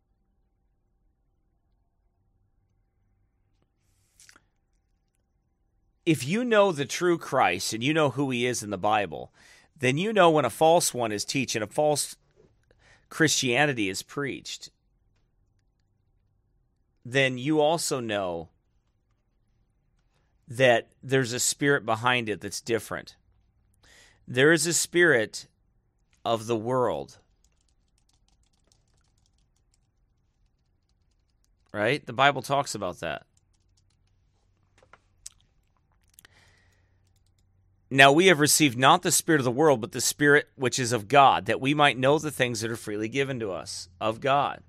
S1: If you know the true Christ and you know who he is in the Bible, then you know when a false one is teaching, a false Christianity is preached, then you also know that there's a spirit behind it that's different. There is a spirit of the world. Right? The Bible talks about that. Now we have received not the spirit of the world, but the Spirit which is of God, that we might know the things that are freely given to us of God.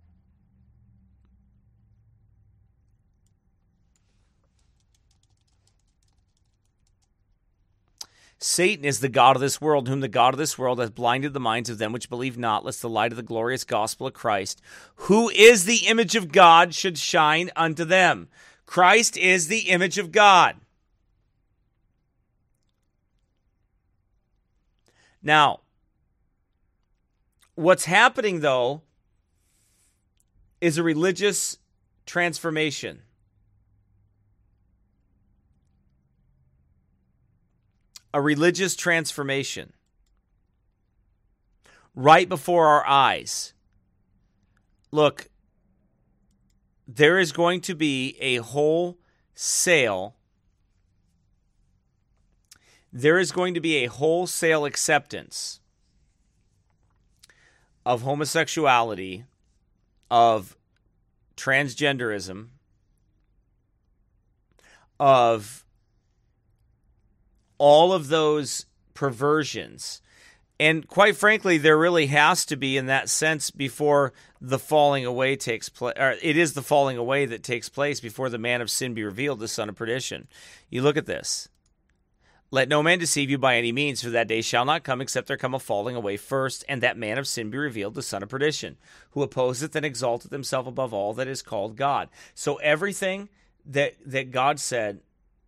S1: Satan is the god of this world, whom the god of this world hath blinded the minds of them which believe not, lest the light of the glorious gospel of Christ, who is the image of God, should shine unto them. Christ is the image of God. Now, what's happening, though, is a religious transformation. A religious transformation. Right before our eyes. Look, there is going to be a wholesale acceptance of homosexuality, of transgenderism, of all of those perversions. And quite frankly, there really has to be, in that sense, before the falling away takes place. It is the falling away that takes place before the man of sin be revealed, the son of perdition. You look at this. Let no man deceive you by any means, for that day shall not come, except there come a falling away first, and that man of sin be revealed, the son of perdition, who opposeth and exalteth himself above all that is called God. So everything that God said,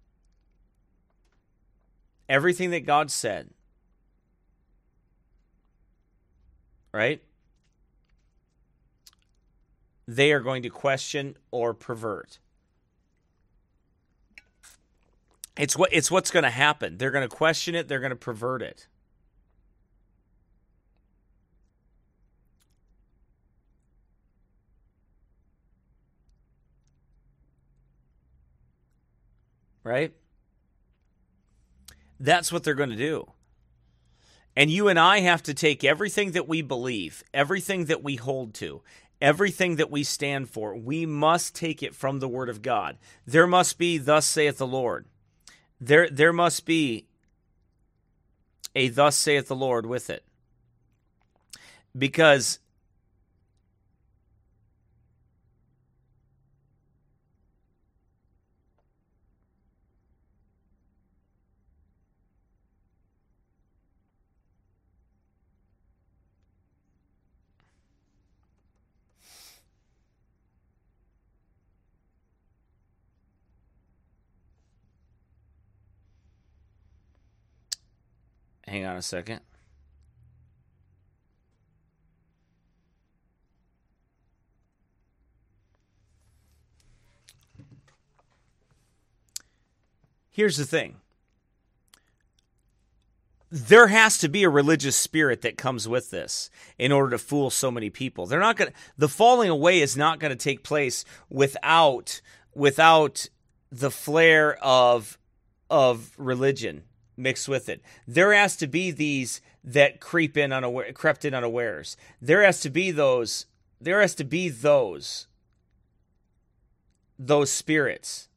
S1: right? They are going to question or pervert. It's what's going to happen. They're going to question it. They're going to pervert it. Right? That's what they're going to do. And you and I have to take everything that we believe, everything that we hold to, everything that we stand for, we must take it from the Word of God. There must be, thus saith the Lord. There must be a thus saith the Lord with it. Because hang on a second. Here's the thing. There has to be a religious spirit that comes with this in order to fool so many people. They're not going to, the falling away is not going to take place without the flair of religion mixed with it. There has to be these that crept in unawares. There has to be those spirits.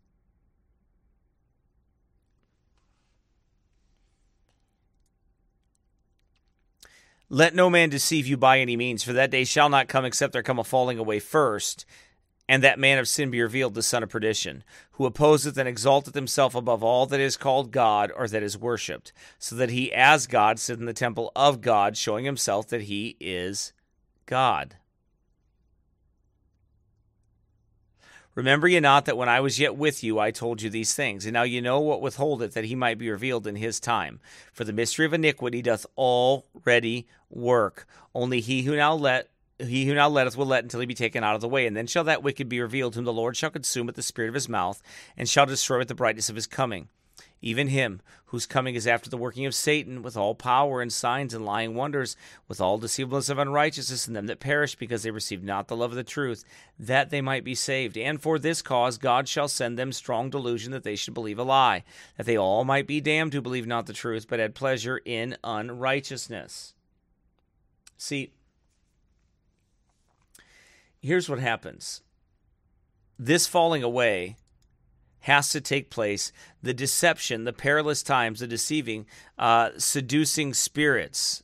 S1: Let no man deceive you by any means, for that day shall not come except there come a falling away first, and that man of sin be revealed, the son of perdition, who opposeth and exalteth himself above all that is called God or that is worshipped, so that he as God sit in the temple of God, showing himself that he is God. Remember ye not that when I was yet with you, I told you these things, and now you know what withholdeth, that he might be revealed in his time. For the mystery of iniquity doth already work. Only he who now letteth will let until he be taken out of the way. And then shall that wicked be revealed, whom the Lord shall consume with the spirit of his mouth, and shall destroy with the brightness of his coming. Even him whose coming is after the working of Satan, with all power and signs and lying wonders, with all deceivableness of unrighteousness in them that perish, because they received not the love of the truth, that they might be saved. And for this cause God shall send them strong delusion, that they should believe a lie, that they all might be damned who believe not the truth, but had pleasure in unrighteousness. See, here's what happens. This falling away has to take place. The deception, the perilous times, the deceiving, seducing spirits.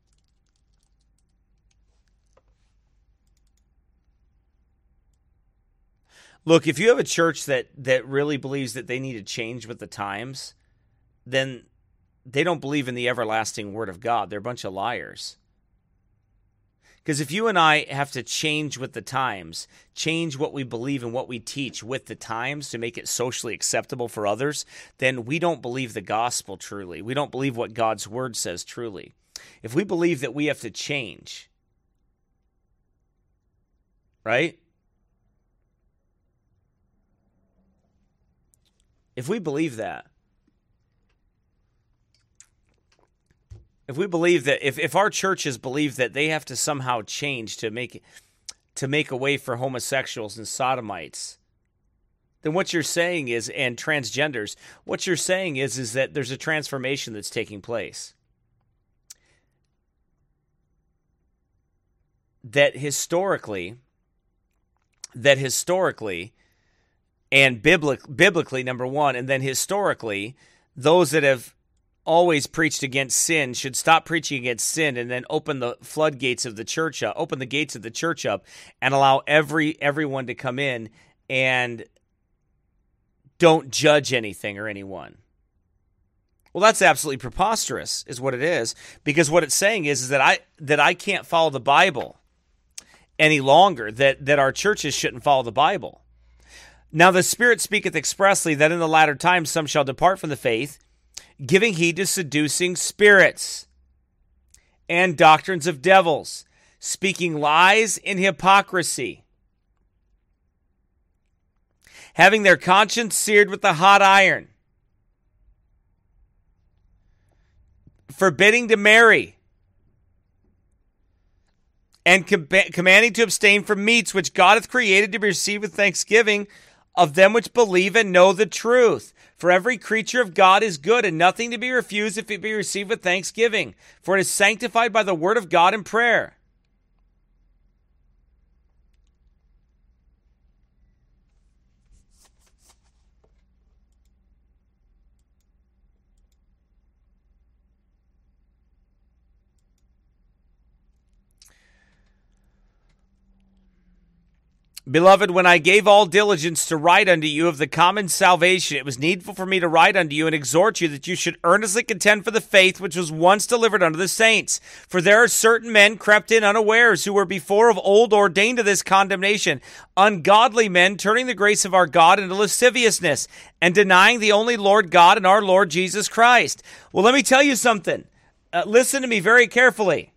S1: Look, if you have a church that really believes that they need to change with the times, then they don't believe in the everlasting word of God. They're a bunch of liars. Because if you and I have to change with the times, change what we believe and what we teach with the times to make it socially acceptable for others, then we don't believe the gospel truly. We don't believe what God's word says truly. If we believe that we have to change, right? If we believe that, if we believe that, if our churches believe that they have to somehow change to make a way for homosexuals and sodomites, then what you're saying is, and transgenders, what you're saying is that there's a transformation that's taking place. That historically, and biblically, number one, and then historically, those that have always preached against sin should stop preaching against sin and then open the floodgates of the church up, open the gates of the church up, and allow everyone to come in and don't judge anything or anyone. Well, that's absolutely preposterous, is what it is, because what it's saying is that I can't follow the Bible any longer, that our churches shouldn't follow the Bible. Now the Spirit speaketh expressly that in the latter times some shall depart from the faith, giving heed to seducing spirits and doctrines of devils, speaking lies in hypocrisy, having their conscience seared with the hot iron, forbidding to marry, and commanding to abstain from meats which God hath created to be received with thanksgiving of them which believe and know the truth. For every creature of God is good, and nothing to be refused if it be received with thanksgiving. For it is sanctified by the word of God and prayer. Beloved, when I gave all diligence to write unto you of the common salvation, it was needful for me to write unto you and exhort you that you should earnestly contend for the faith which was once delivered unto the saints. For there are certain men crept in unawares, who were before of old ordained to this condemnation, ungodly men, turning the grace of our God into lasciviousness, and denying the only Lord God and our Lord Jesus Christ. Well, let me tell you something. Listen to me very carefully.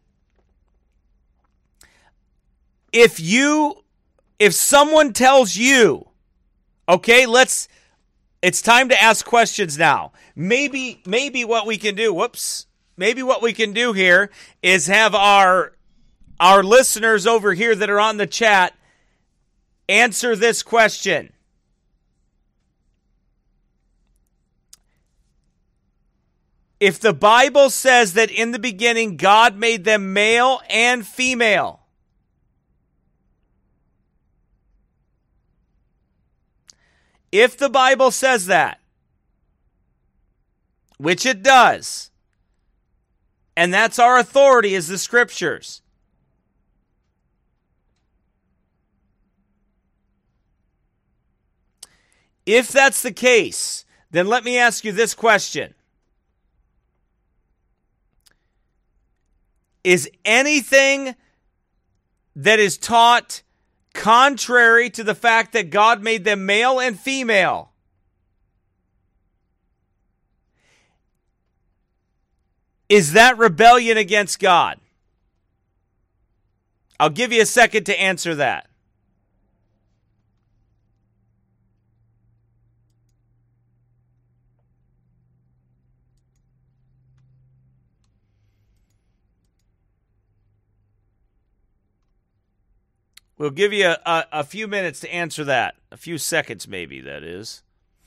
S1: If someone tells you, okay, it's time to ask questions now. Maybe what we can do, maybe what we can do here is have our listeners over here that are on the chat answer this question. If the Bible says that in the beginning God made them male and female, if the Bible says that, which it does, and that's our authority is the Scriptures, if that's the case, then let me ask you this question. Is anything that is taught contrary to the fact that God made them male and female, is that rebellion against God? I'll give you a second to answer that. We'll give you a few minutes to answer that. A few seconds, maybe, that is.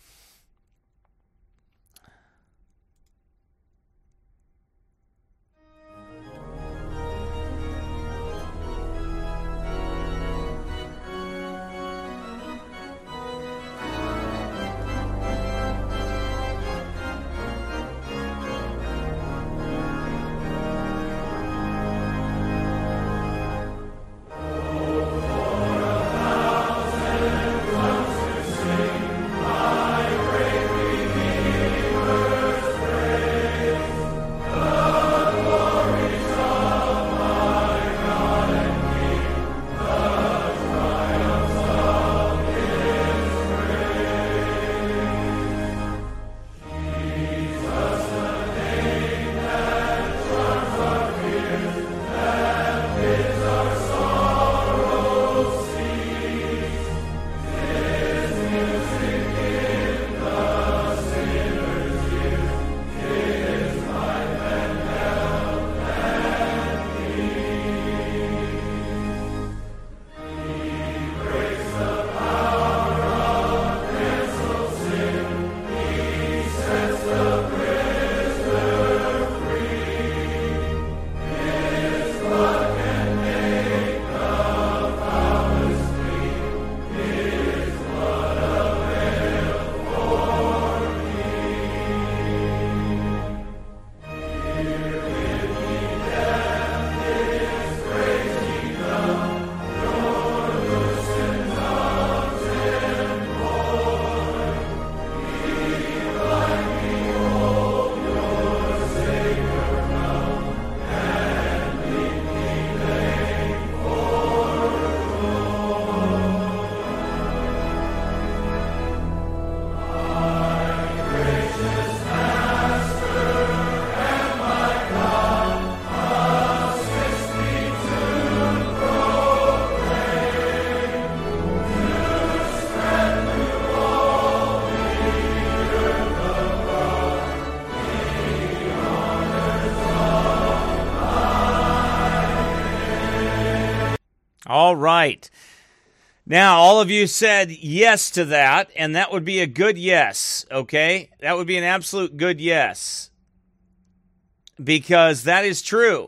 S1: All right. Now, all of you said yes to that, and that would be a good yes, okay? That would be an absolute good yes, because that is true.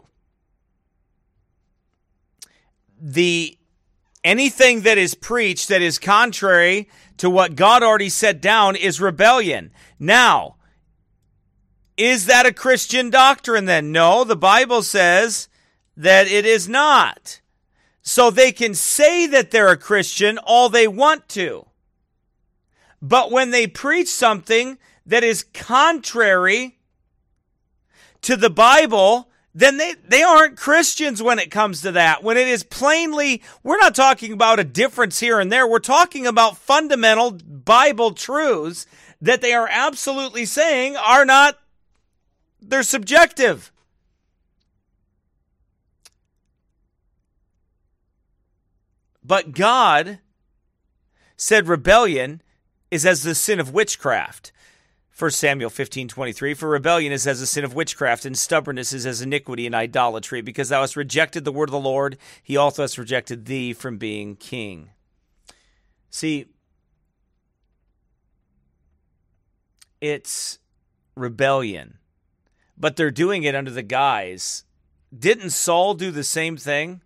S1: Anything that is preached that is contrary to what God already set down is rebellion. Now, is that a Christian doctrine then? No, the Bible says that it is not. So they can say that they're a Christian all they want to. But when they preach something that is contrary to the Bible, then they aren't Christians when it comes to that. When it is plainly, we're not talking about a difference here and there. We're talking about fundamental Bible truths that they are absolutely saying are not, they're subjective. But God said rebellion is as the sin of witchcraft. 1 Samuel 15:23, for rebellion is as the sin of witchcraft, and stubbornness is as iniquity and idolatry. Because thou hast rejected the word of the Lord, he also has rejected thee from being king. See, it's rebellion but they're doing it under the guise. Didn't Saul do the same thing?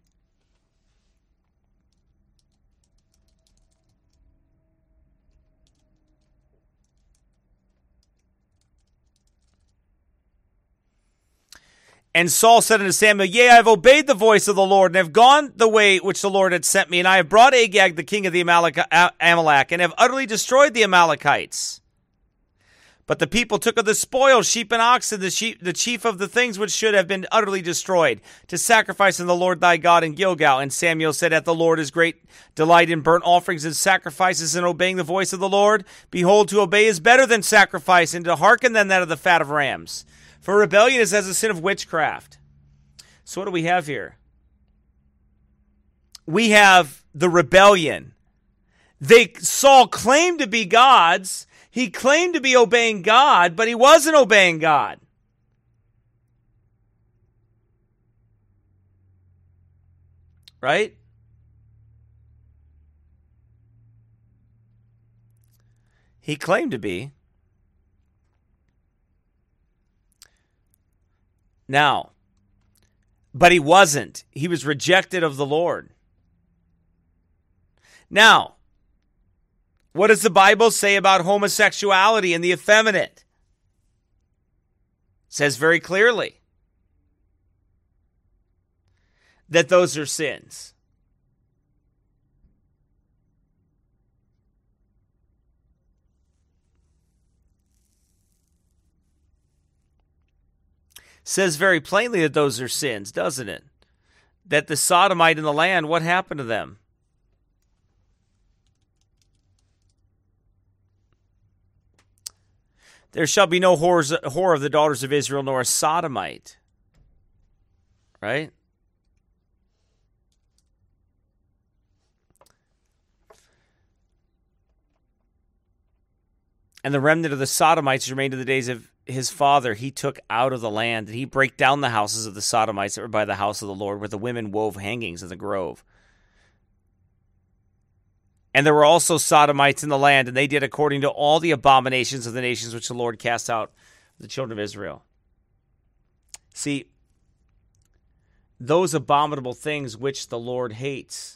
S1: And Saul said unto Samuel, Yea, I have obeyed the voice of the Lord, and have gone the way which the Lord had sent me, and I have brought Agag, the king of the Amalek, and have utterly destroyed the Amalekites. But the people took of the spoil, sheep and oxen, the chief of the things which should have been utterly destroyed, to sacrifice in the Lord thy God in Gilgal. And Samuel said, Hath the Lord his great delight in burnt offerings and sacrifices, and obeying the voice of the Lord? Behold, to obey is better than sacrifice, and to hearken than that of the fat of rams. For rebellion is as a sin of witchcraft. So what do we have here? We have the rebellion. Saul claimed to be God's. He claimed to be obeying God, but he wasn't obeying God. Right? He claimed to be. Now, but he wasn't. He was rejected of the Lord. Now, what does the Bible say about homosexuality and the effeminate? It says very clearly that those are sins. Says very plainly that those are sins, doesn't it? That the sodomite in the land, what happened to them? There shall be no whore of the daughters of Israel, nor a sodomite. Right? And the remnant of the sodomites remained in the days of his father. He took out of the land, and he brake down the houses of the sodomites that were by the house of the Lord, where the women wove hangings in the grove. And there were also sodomites in the land, and they did according to all the abominations of the nations which the Lord cast out the children of Israel. See, those abominable things which the Lord hates.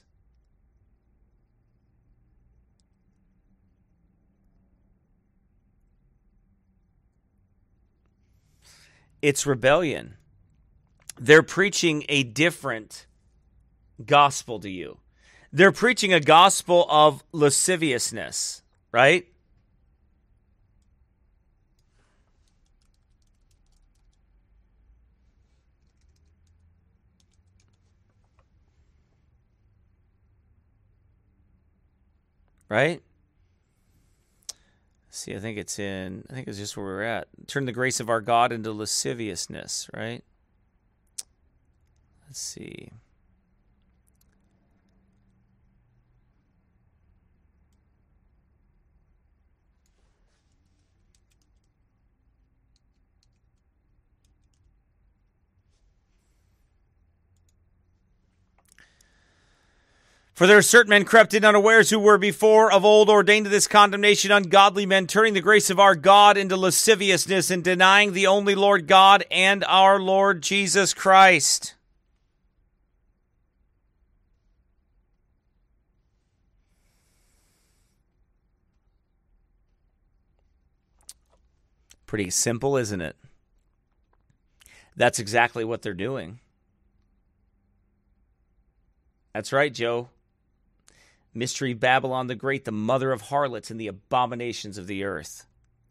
S1: It's rebellion. They're preaching a different gospel to you. They're preaching a gospel of lasciviousness, right? Right? See, I think it's just where we're at. Turn the grace of our God into lasciviousness, right? Let's see. For there are certain men crept in unawares who were before of old ordained to this condemnation, ungodly men, turning the grace of our God into lasciviousness and denying the only Lord God and our Lord Jesus Christ. Pretty simple, isn't it? That's exactly what they're doing. That's right, Joe. Mystery Babylon the Great, the mother of harlots and the abominations of the earth.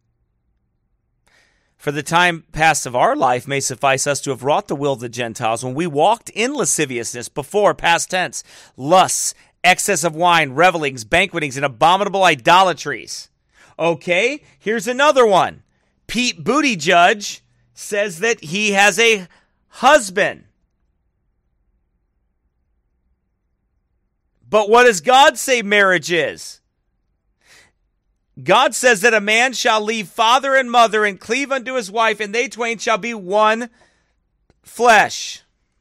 S1: For the time past of our life may suffice us to have wrought the will of the Gentiles when we walked in lasciviousness before, past tense, lusts, excess of wine, revelings, banquetings, and abominable idolatries. Okay, here's another one. Pete Buttigieg says that he has a husband. But what does God say marriage is? God says that a man shall leave father and mother and cleave unto his wife, and they twain shall be one flesh.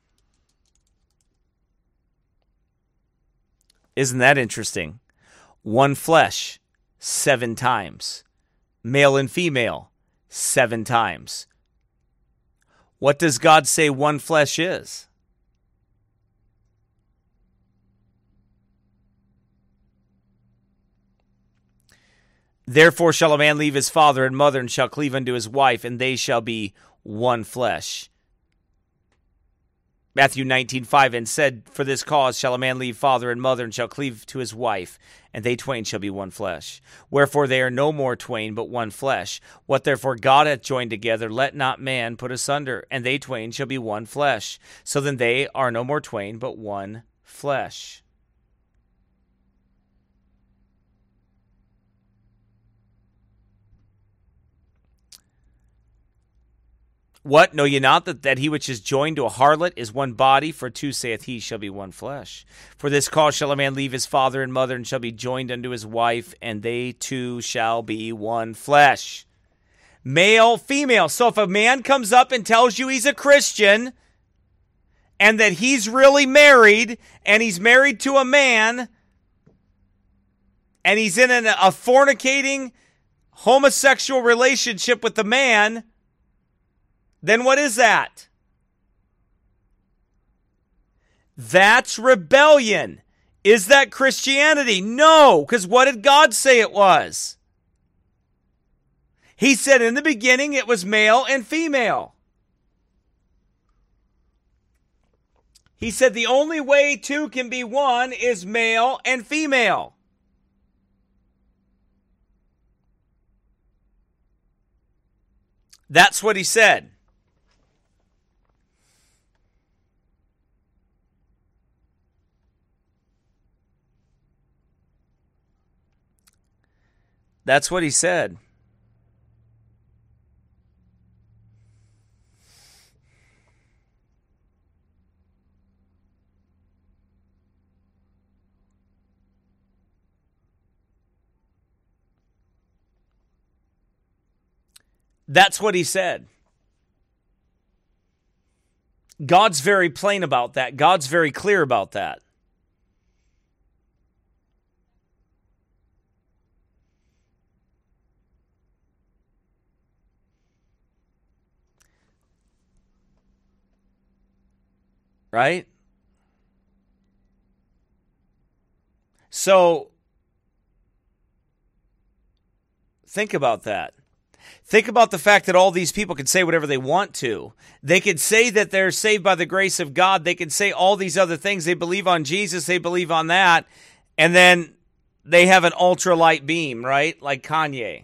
S1: Isn't that interesting? One flesh, 7 times. Male and female, 7 times. What does God say one flesh is? Therefore shall a man leave his father and mother, and shall cleave unto his wife, and they shall be one flesh. Matthew 19:5, and said, for this cause shall a man leave father and mother, and shall cleave to his wife, and they twain shall be one flesh. Wherefore they are no more twain, but one flesh. What therefore God hath joined together, let not man put asunder. And they twain shall be one flesh. So then they are no more twain, but one flesh. What, know ye not that he which is joined to a harlot is one body? For two, saith he, shall be one flesh. For this cause shall a man leave his father and mother, and shall be joined unto his wife, and they two shall be one flesh. Male, female. So if a man comes up and tells you he's a Christian, and that he's really married, and he's married to a man, and he's in a fornicating homosexual relationship with the man, then what is that? That's rebellion. Is that Christianity? No, because what did God say it was? He said in the beginning it was male and female. He said the only way two can be one is male and female. That's what he said. That's what he said. That's what he said. God's very plain about that. God's very clear about that. Right? So, think about that. Think about the fact that all these people can say whatever they want to. They could say that they're saved by the grace of God. They could say all these other things. They believe on Jesus. They believe on that. And then they have an ultralight beam, right? Like Kanye.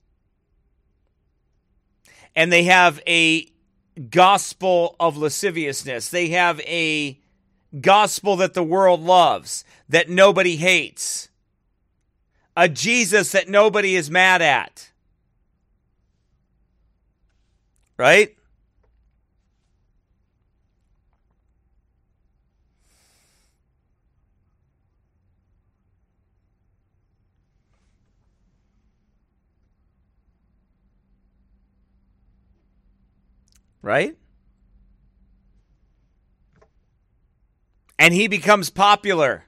S1: And they have a gospel of lasciviousness. They have a gospel that the world loves, that nobody hates. A Jesus that nobody is mad at. Right? Right? And he becomes popular.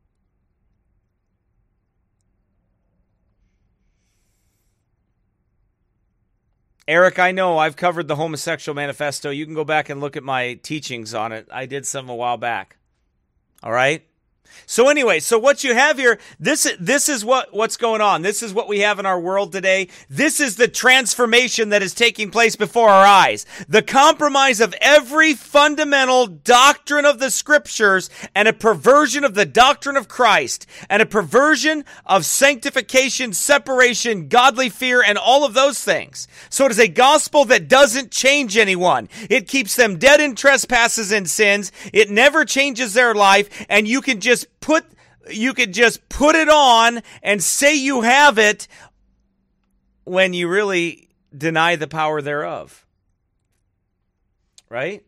S1: Eric, I know I've covered the homosexual manifesto. You can go back and look at my teachings on it. I did some a while back. All right? So anyway, so what you have here, this is what's going on. This is what we have in our world today. This is the transformation that is taking place before our eyes. The compromise of every fundamental doctrine of the scriptures and a perversion of the doctrine of Christ and a perversion of sanctification, separation, godly fear, and all of those things. So it is a gospel that doesn't change anyone. It keeps them dead in trespasses and sins. It never changes their life, and you can just put it on and say you have it when you really deny the power thereof. Right?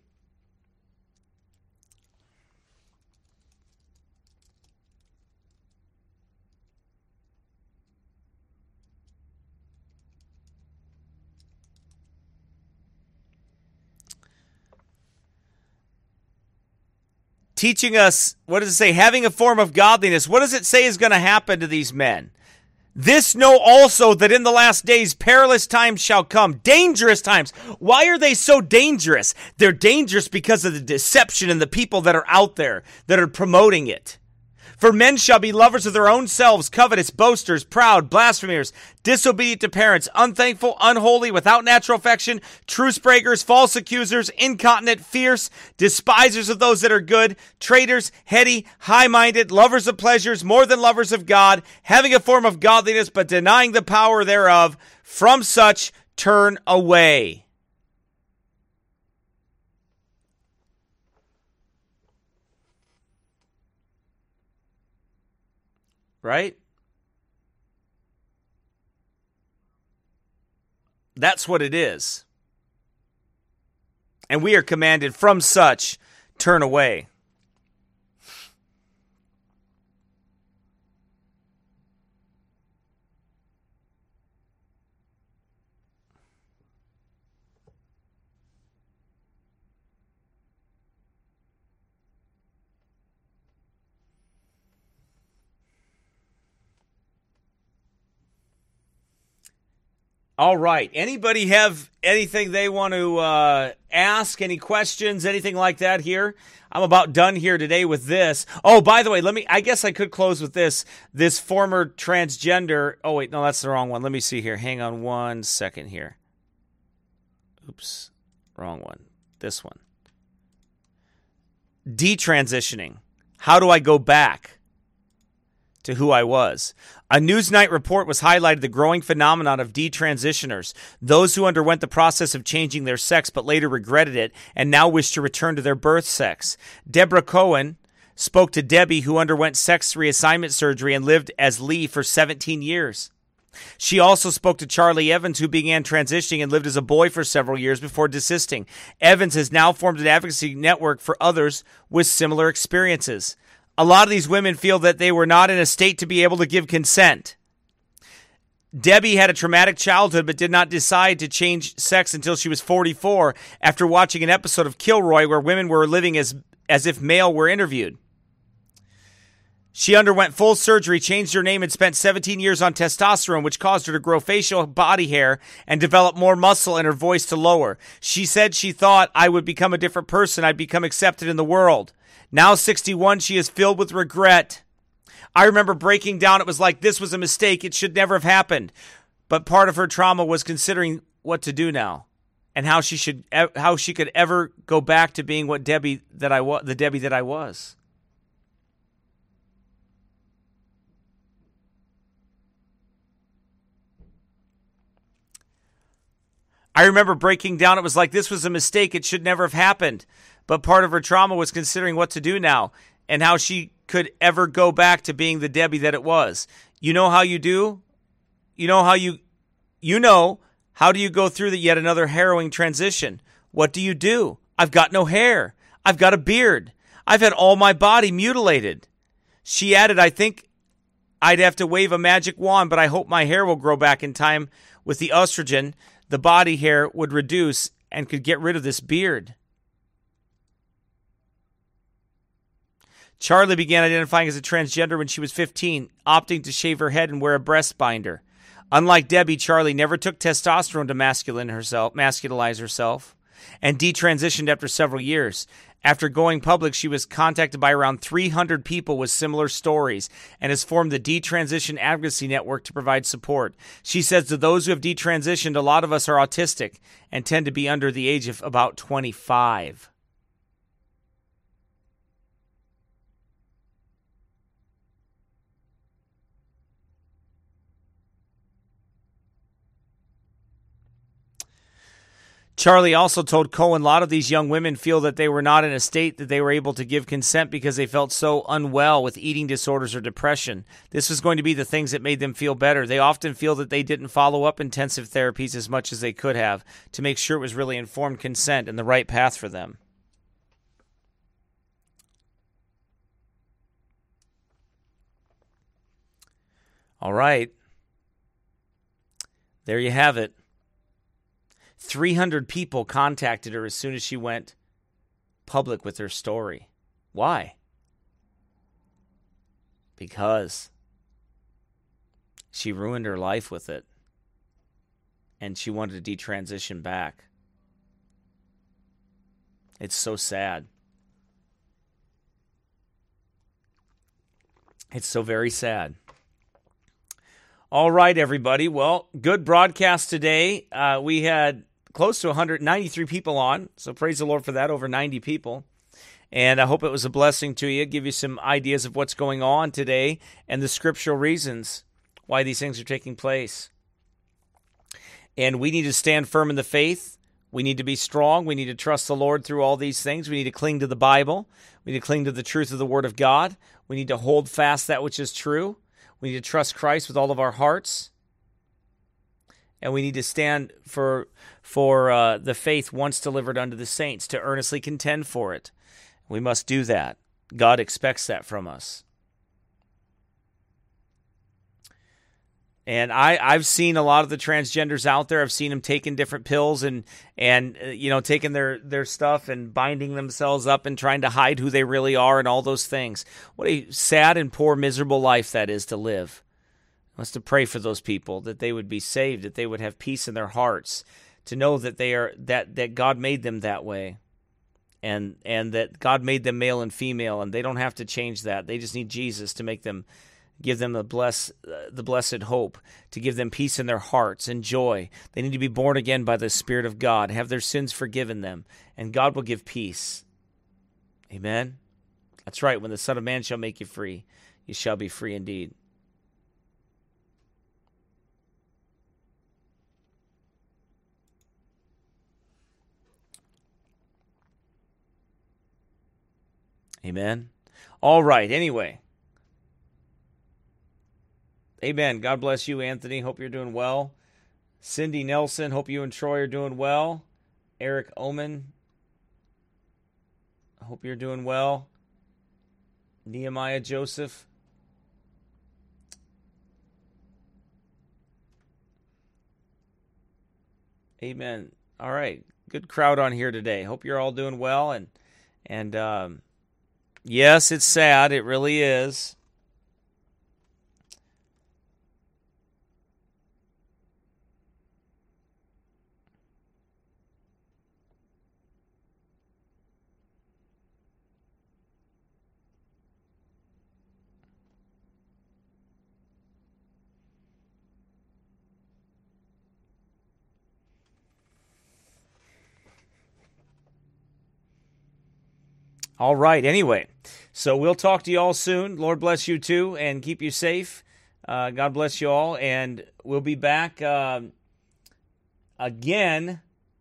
S1: Teaching us, what does it say? Having a form of godliness. What does it say is going to happen to these men? This know also that in the last days perilous times shall come. Dangerous times. Why are they so dangerous? They're dangerous because of the deception and the people that are out there that are promoting it. For men shall be lovers of their own selves, covetous, boasters, proud, blasphemers, disobedient to parents, unthankful, unholy, without natural affection, truce breakers, false accusers, incontinent, fierce, despisers of those that are good, traitors, heady, high-minded, lovers of pleasures, more than lovers of God, having a form of godliness, but denying the power thereof. From such turn away. Right? That's what it is. And we are commanded, from such, turn away. All right. Anybody have anything they want to ask? Any questions? Anything like that here? I'm about done here today with this. Oh, by the way, I guess I could close with this. This former transgender. Oh, wait, no, that's the wrong one. Let me see here. Hang on one second here. Oops. Wrong one. This one. Detransitioning. How do I go back to who I was? A Newsnight report was highlighted the growing phenomenon of detransitioners, those who underwent the process of changing their sex but later regretted it and now wish to return to their birth sex. Deborah Cohen spoke to Debbie, who underwent sex reassignment surgery and lived as Lee for 17 years. She also spoke to Charlie Evans, who began transitioning and lived as a boy for several years before desisting. Evans has now formed an advocacy network for others with similar experiences. A lot of these women feel that they were not in a state to be able to give consent. Debbie had a traumatic childhood but did not decide to change sex until she was 44 after watching an episode of Kilroy where women were living as if male were interviewed. She underwent full surgery, changed her name, and spent 17 years on testosterone, which caused her to grow facial body hair and develop more muscle and her voice to lower. She said she thought, I would become a different person. I'd become accepted in the world. Now 61, she is filled with regret. I remember breaking down. It was like, this was a mistake. It should never have happened. But part of her trauma was considering what to do now and how she could ever go back to being the Debbie that I was. I remember breaking down. It was like, this was a mistake. It should never have happened. But part of her trauma was considering what to do now and how she could ever go back to being the Debbie that it was. You know how you do? How do you go through yet another harrowing transition? What do you do? I've got no hair. I've got a beard. I've had all my body mutilated. She added, I think I'd have to wave a magic wand, but I hope my hair will grow back in time. With the estrogen, the body hair would reduce and could get rid of this beard. Charlie began identifying as a transgender when she was 15, opting to shave her head and wear a breast binder. Unlike Debbie, Charlie never took testosterone to masculinize herself, and detransitioned after several years. After going public, she was contacted by around 300 people with similar stories and has formed the Detransition Advocacy Network to provide support. She says to those who have detransitioned, a lot of us are autistic and tend to be under the age of about 25. Charlie also told Cohen a lot of these young women feel that they were not in a state that they were able to give consent because they felt so unwell with eating disorders or depression. This was going to be the things that made them feel better. They often feel that they didn't follow up intensive therapies as much as they could have to make sure it was really informed consent and the right path for them. All right. There you have it. 300 people contacted her as soon as she went public with her story. Why? Because She ruined her life with it. And she wanted to detransition back. It's so sad. It's so very sad. All right, everybody. Well, good broadcast today. We had close to 193 people on, so praise the Lord for that, over 90 people. And I hope it was a blessing to you, give you some ideas of what's going on today and the scriptural reasons why these things are taking place. And we need to stand firm in the faith. We need to be strong. We need to trust the Lord through all these things. We need to cling to the Bible. We need to cling to the truth of the Word of God. We need to hold fast that which is true. We need to trust Christ with all of our hearts. And we need to stand for the faith once delivered unto the saints, to earnestly contend for it. We must do that. God expects that from us. And I've seen a lot of the transgenders out there. I've seen them taking different pills and taking their stuff and binding themselves up and trying to hide who they really are and all those things. What a sad and poor, miserable life that is to live. I want us to pray for those people, that they would be saved, that they would have peace in their hearts, to know that they are that God made them that way, and that God made them male and female, and they don't have to change that. They just need Jesus to make them. Give them the blessed hope, to give them peace in their hearts and joy. They need to be born again by the Spirit of God, have their sins forgiven them, and God will give peace. Amen? That's right. When the Son of Man shall make you free, you shall be free indeed. Amen? All right. Anyway. Amen. God bless you, Anthony. Hope you're doing well. Cindy Nelson, hope you and Troy are doing well. Eric Oman, I hope you're doing well. Nehemiah Joseph. Amen. All right. Good crowd on here today. Hope you're all doing well. And yes, it's sad. It really is. All right. Anyway, so we'll talk to you all soon. Lord bless you too, and keep you safe. God bless you all, and we'll be back again.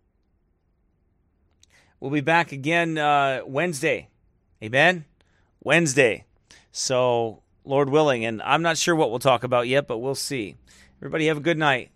S1: We'll be back again Wednesday. Amen? Wednesday. So, Lord willing, and I'm not sure what we'll talk about yet, but we'll see. Everybody have a good night.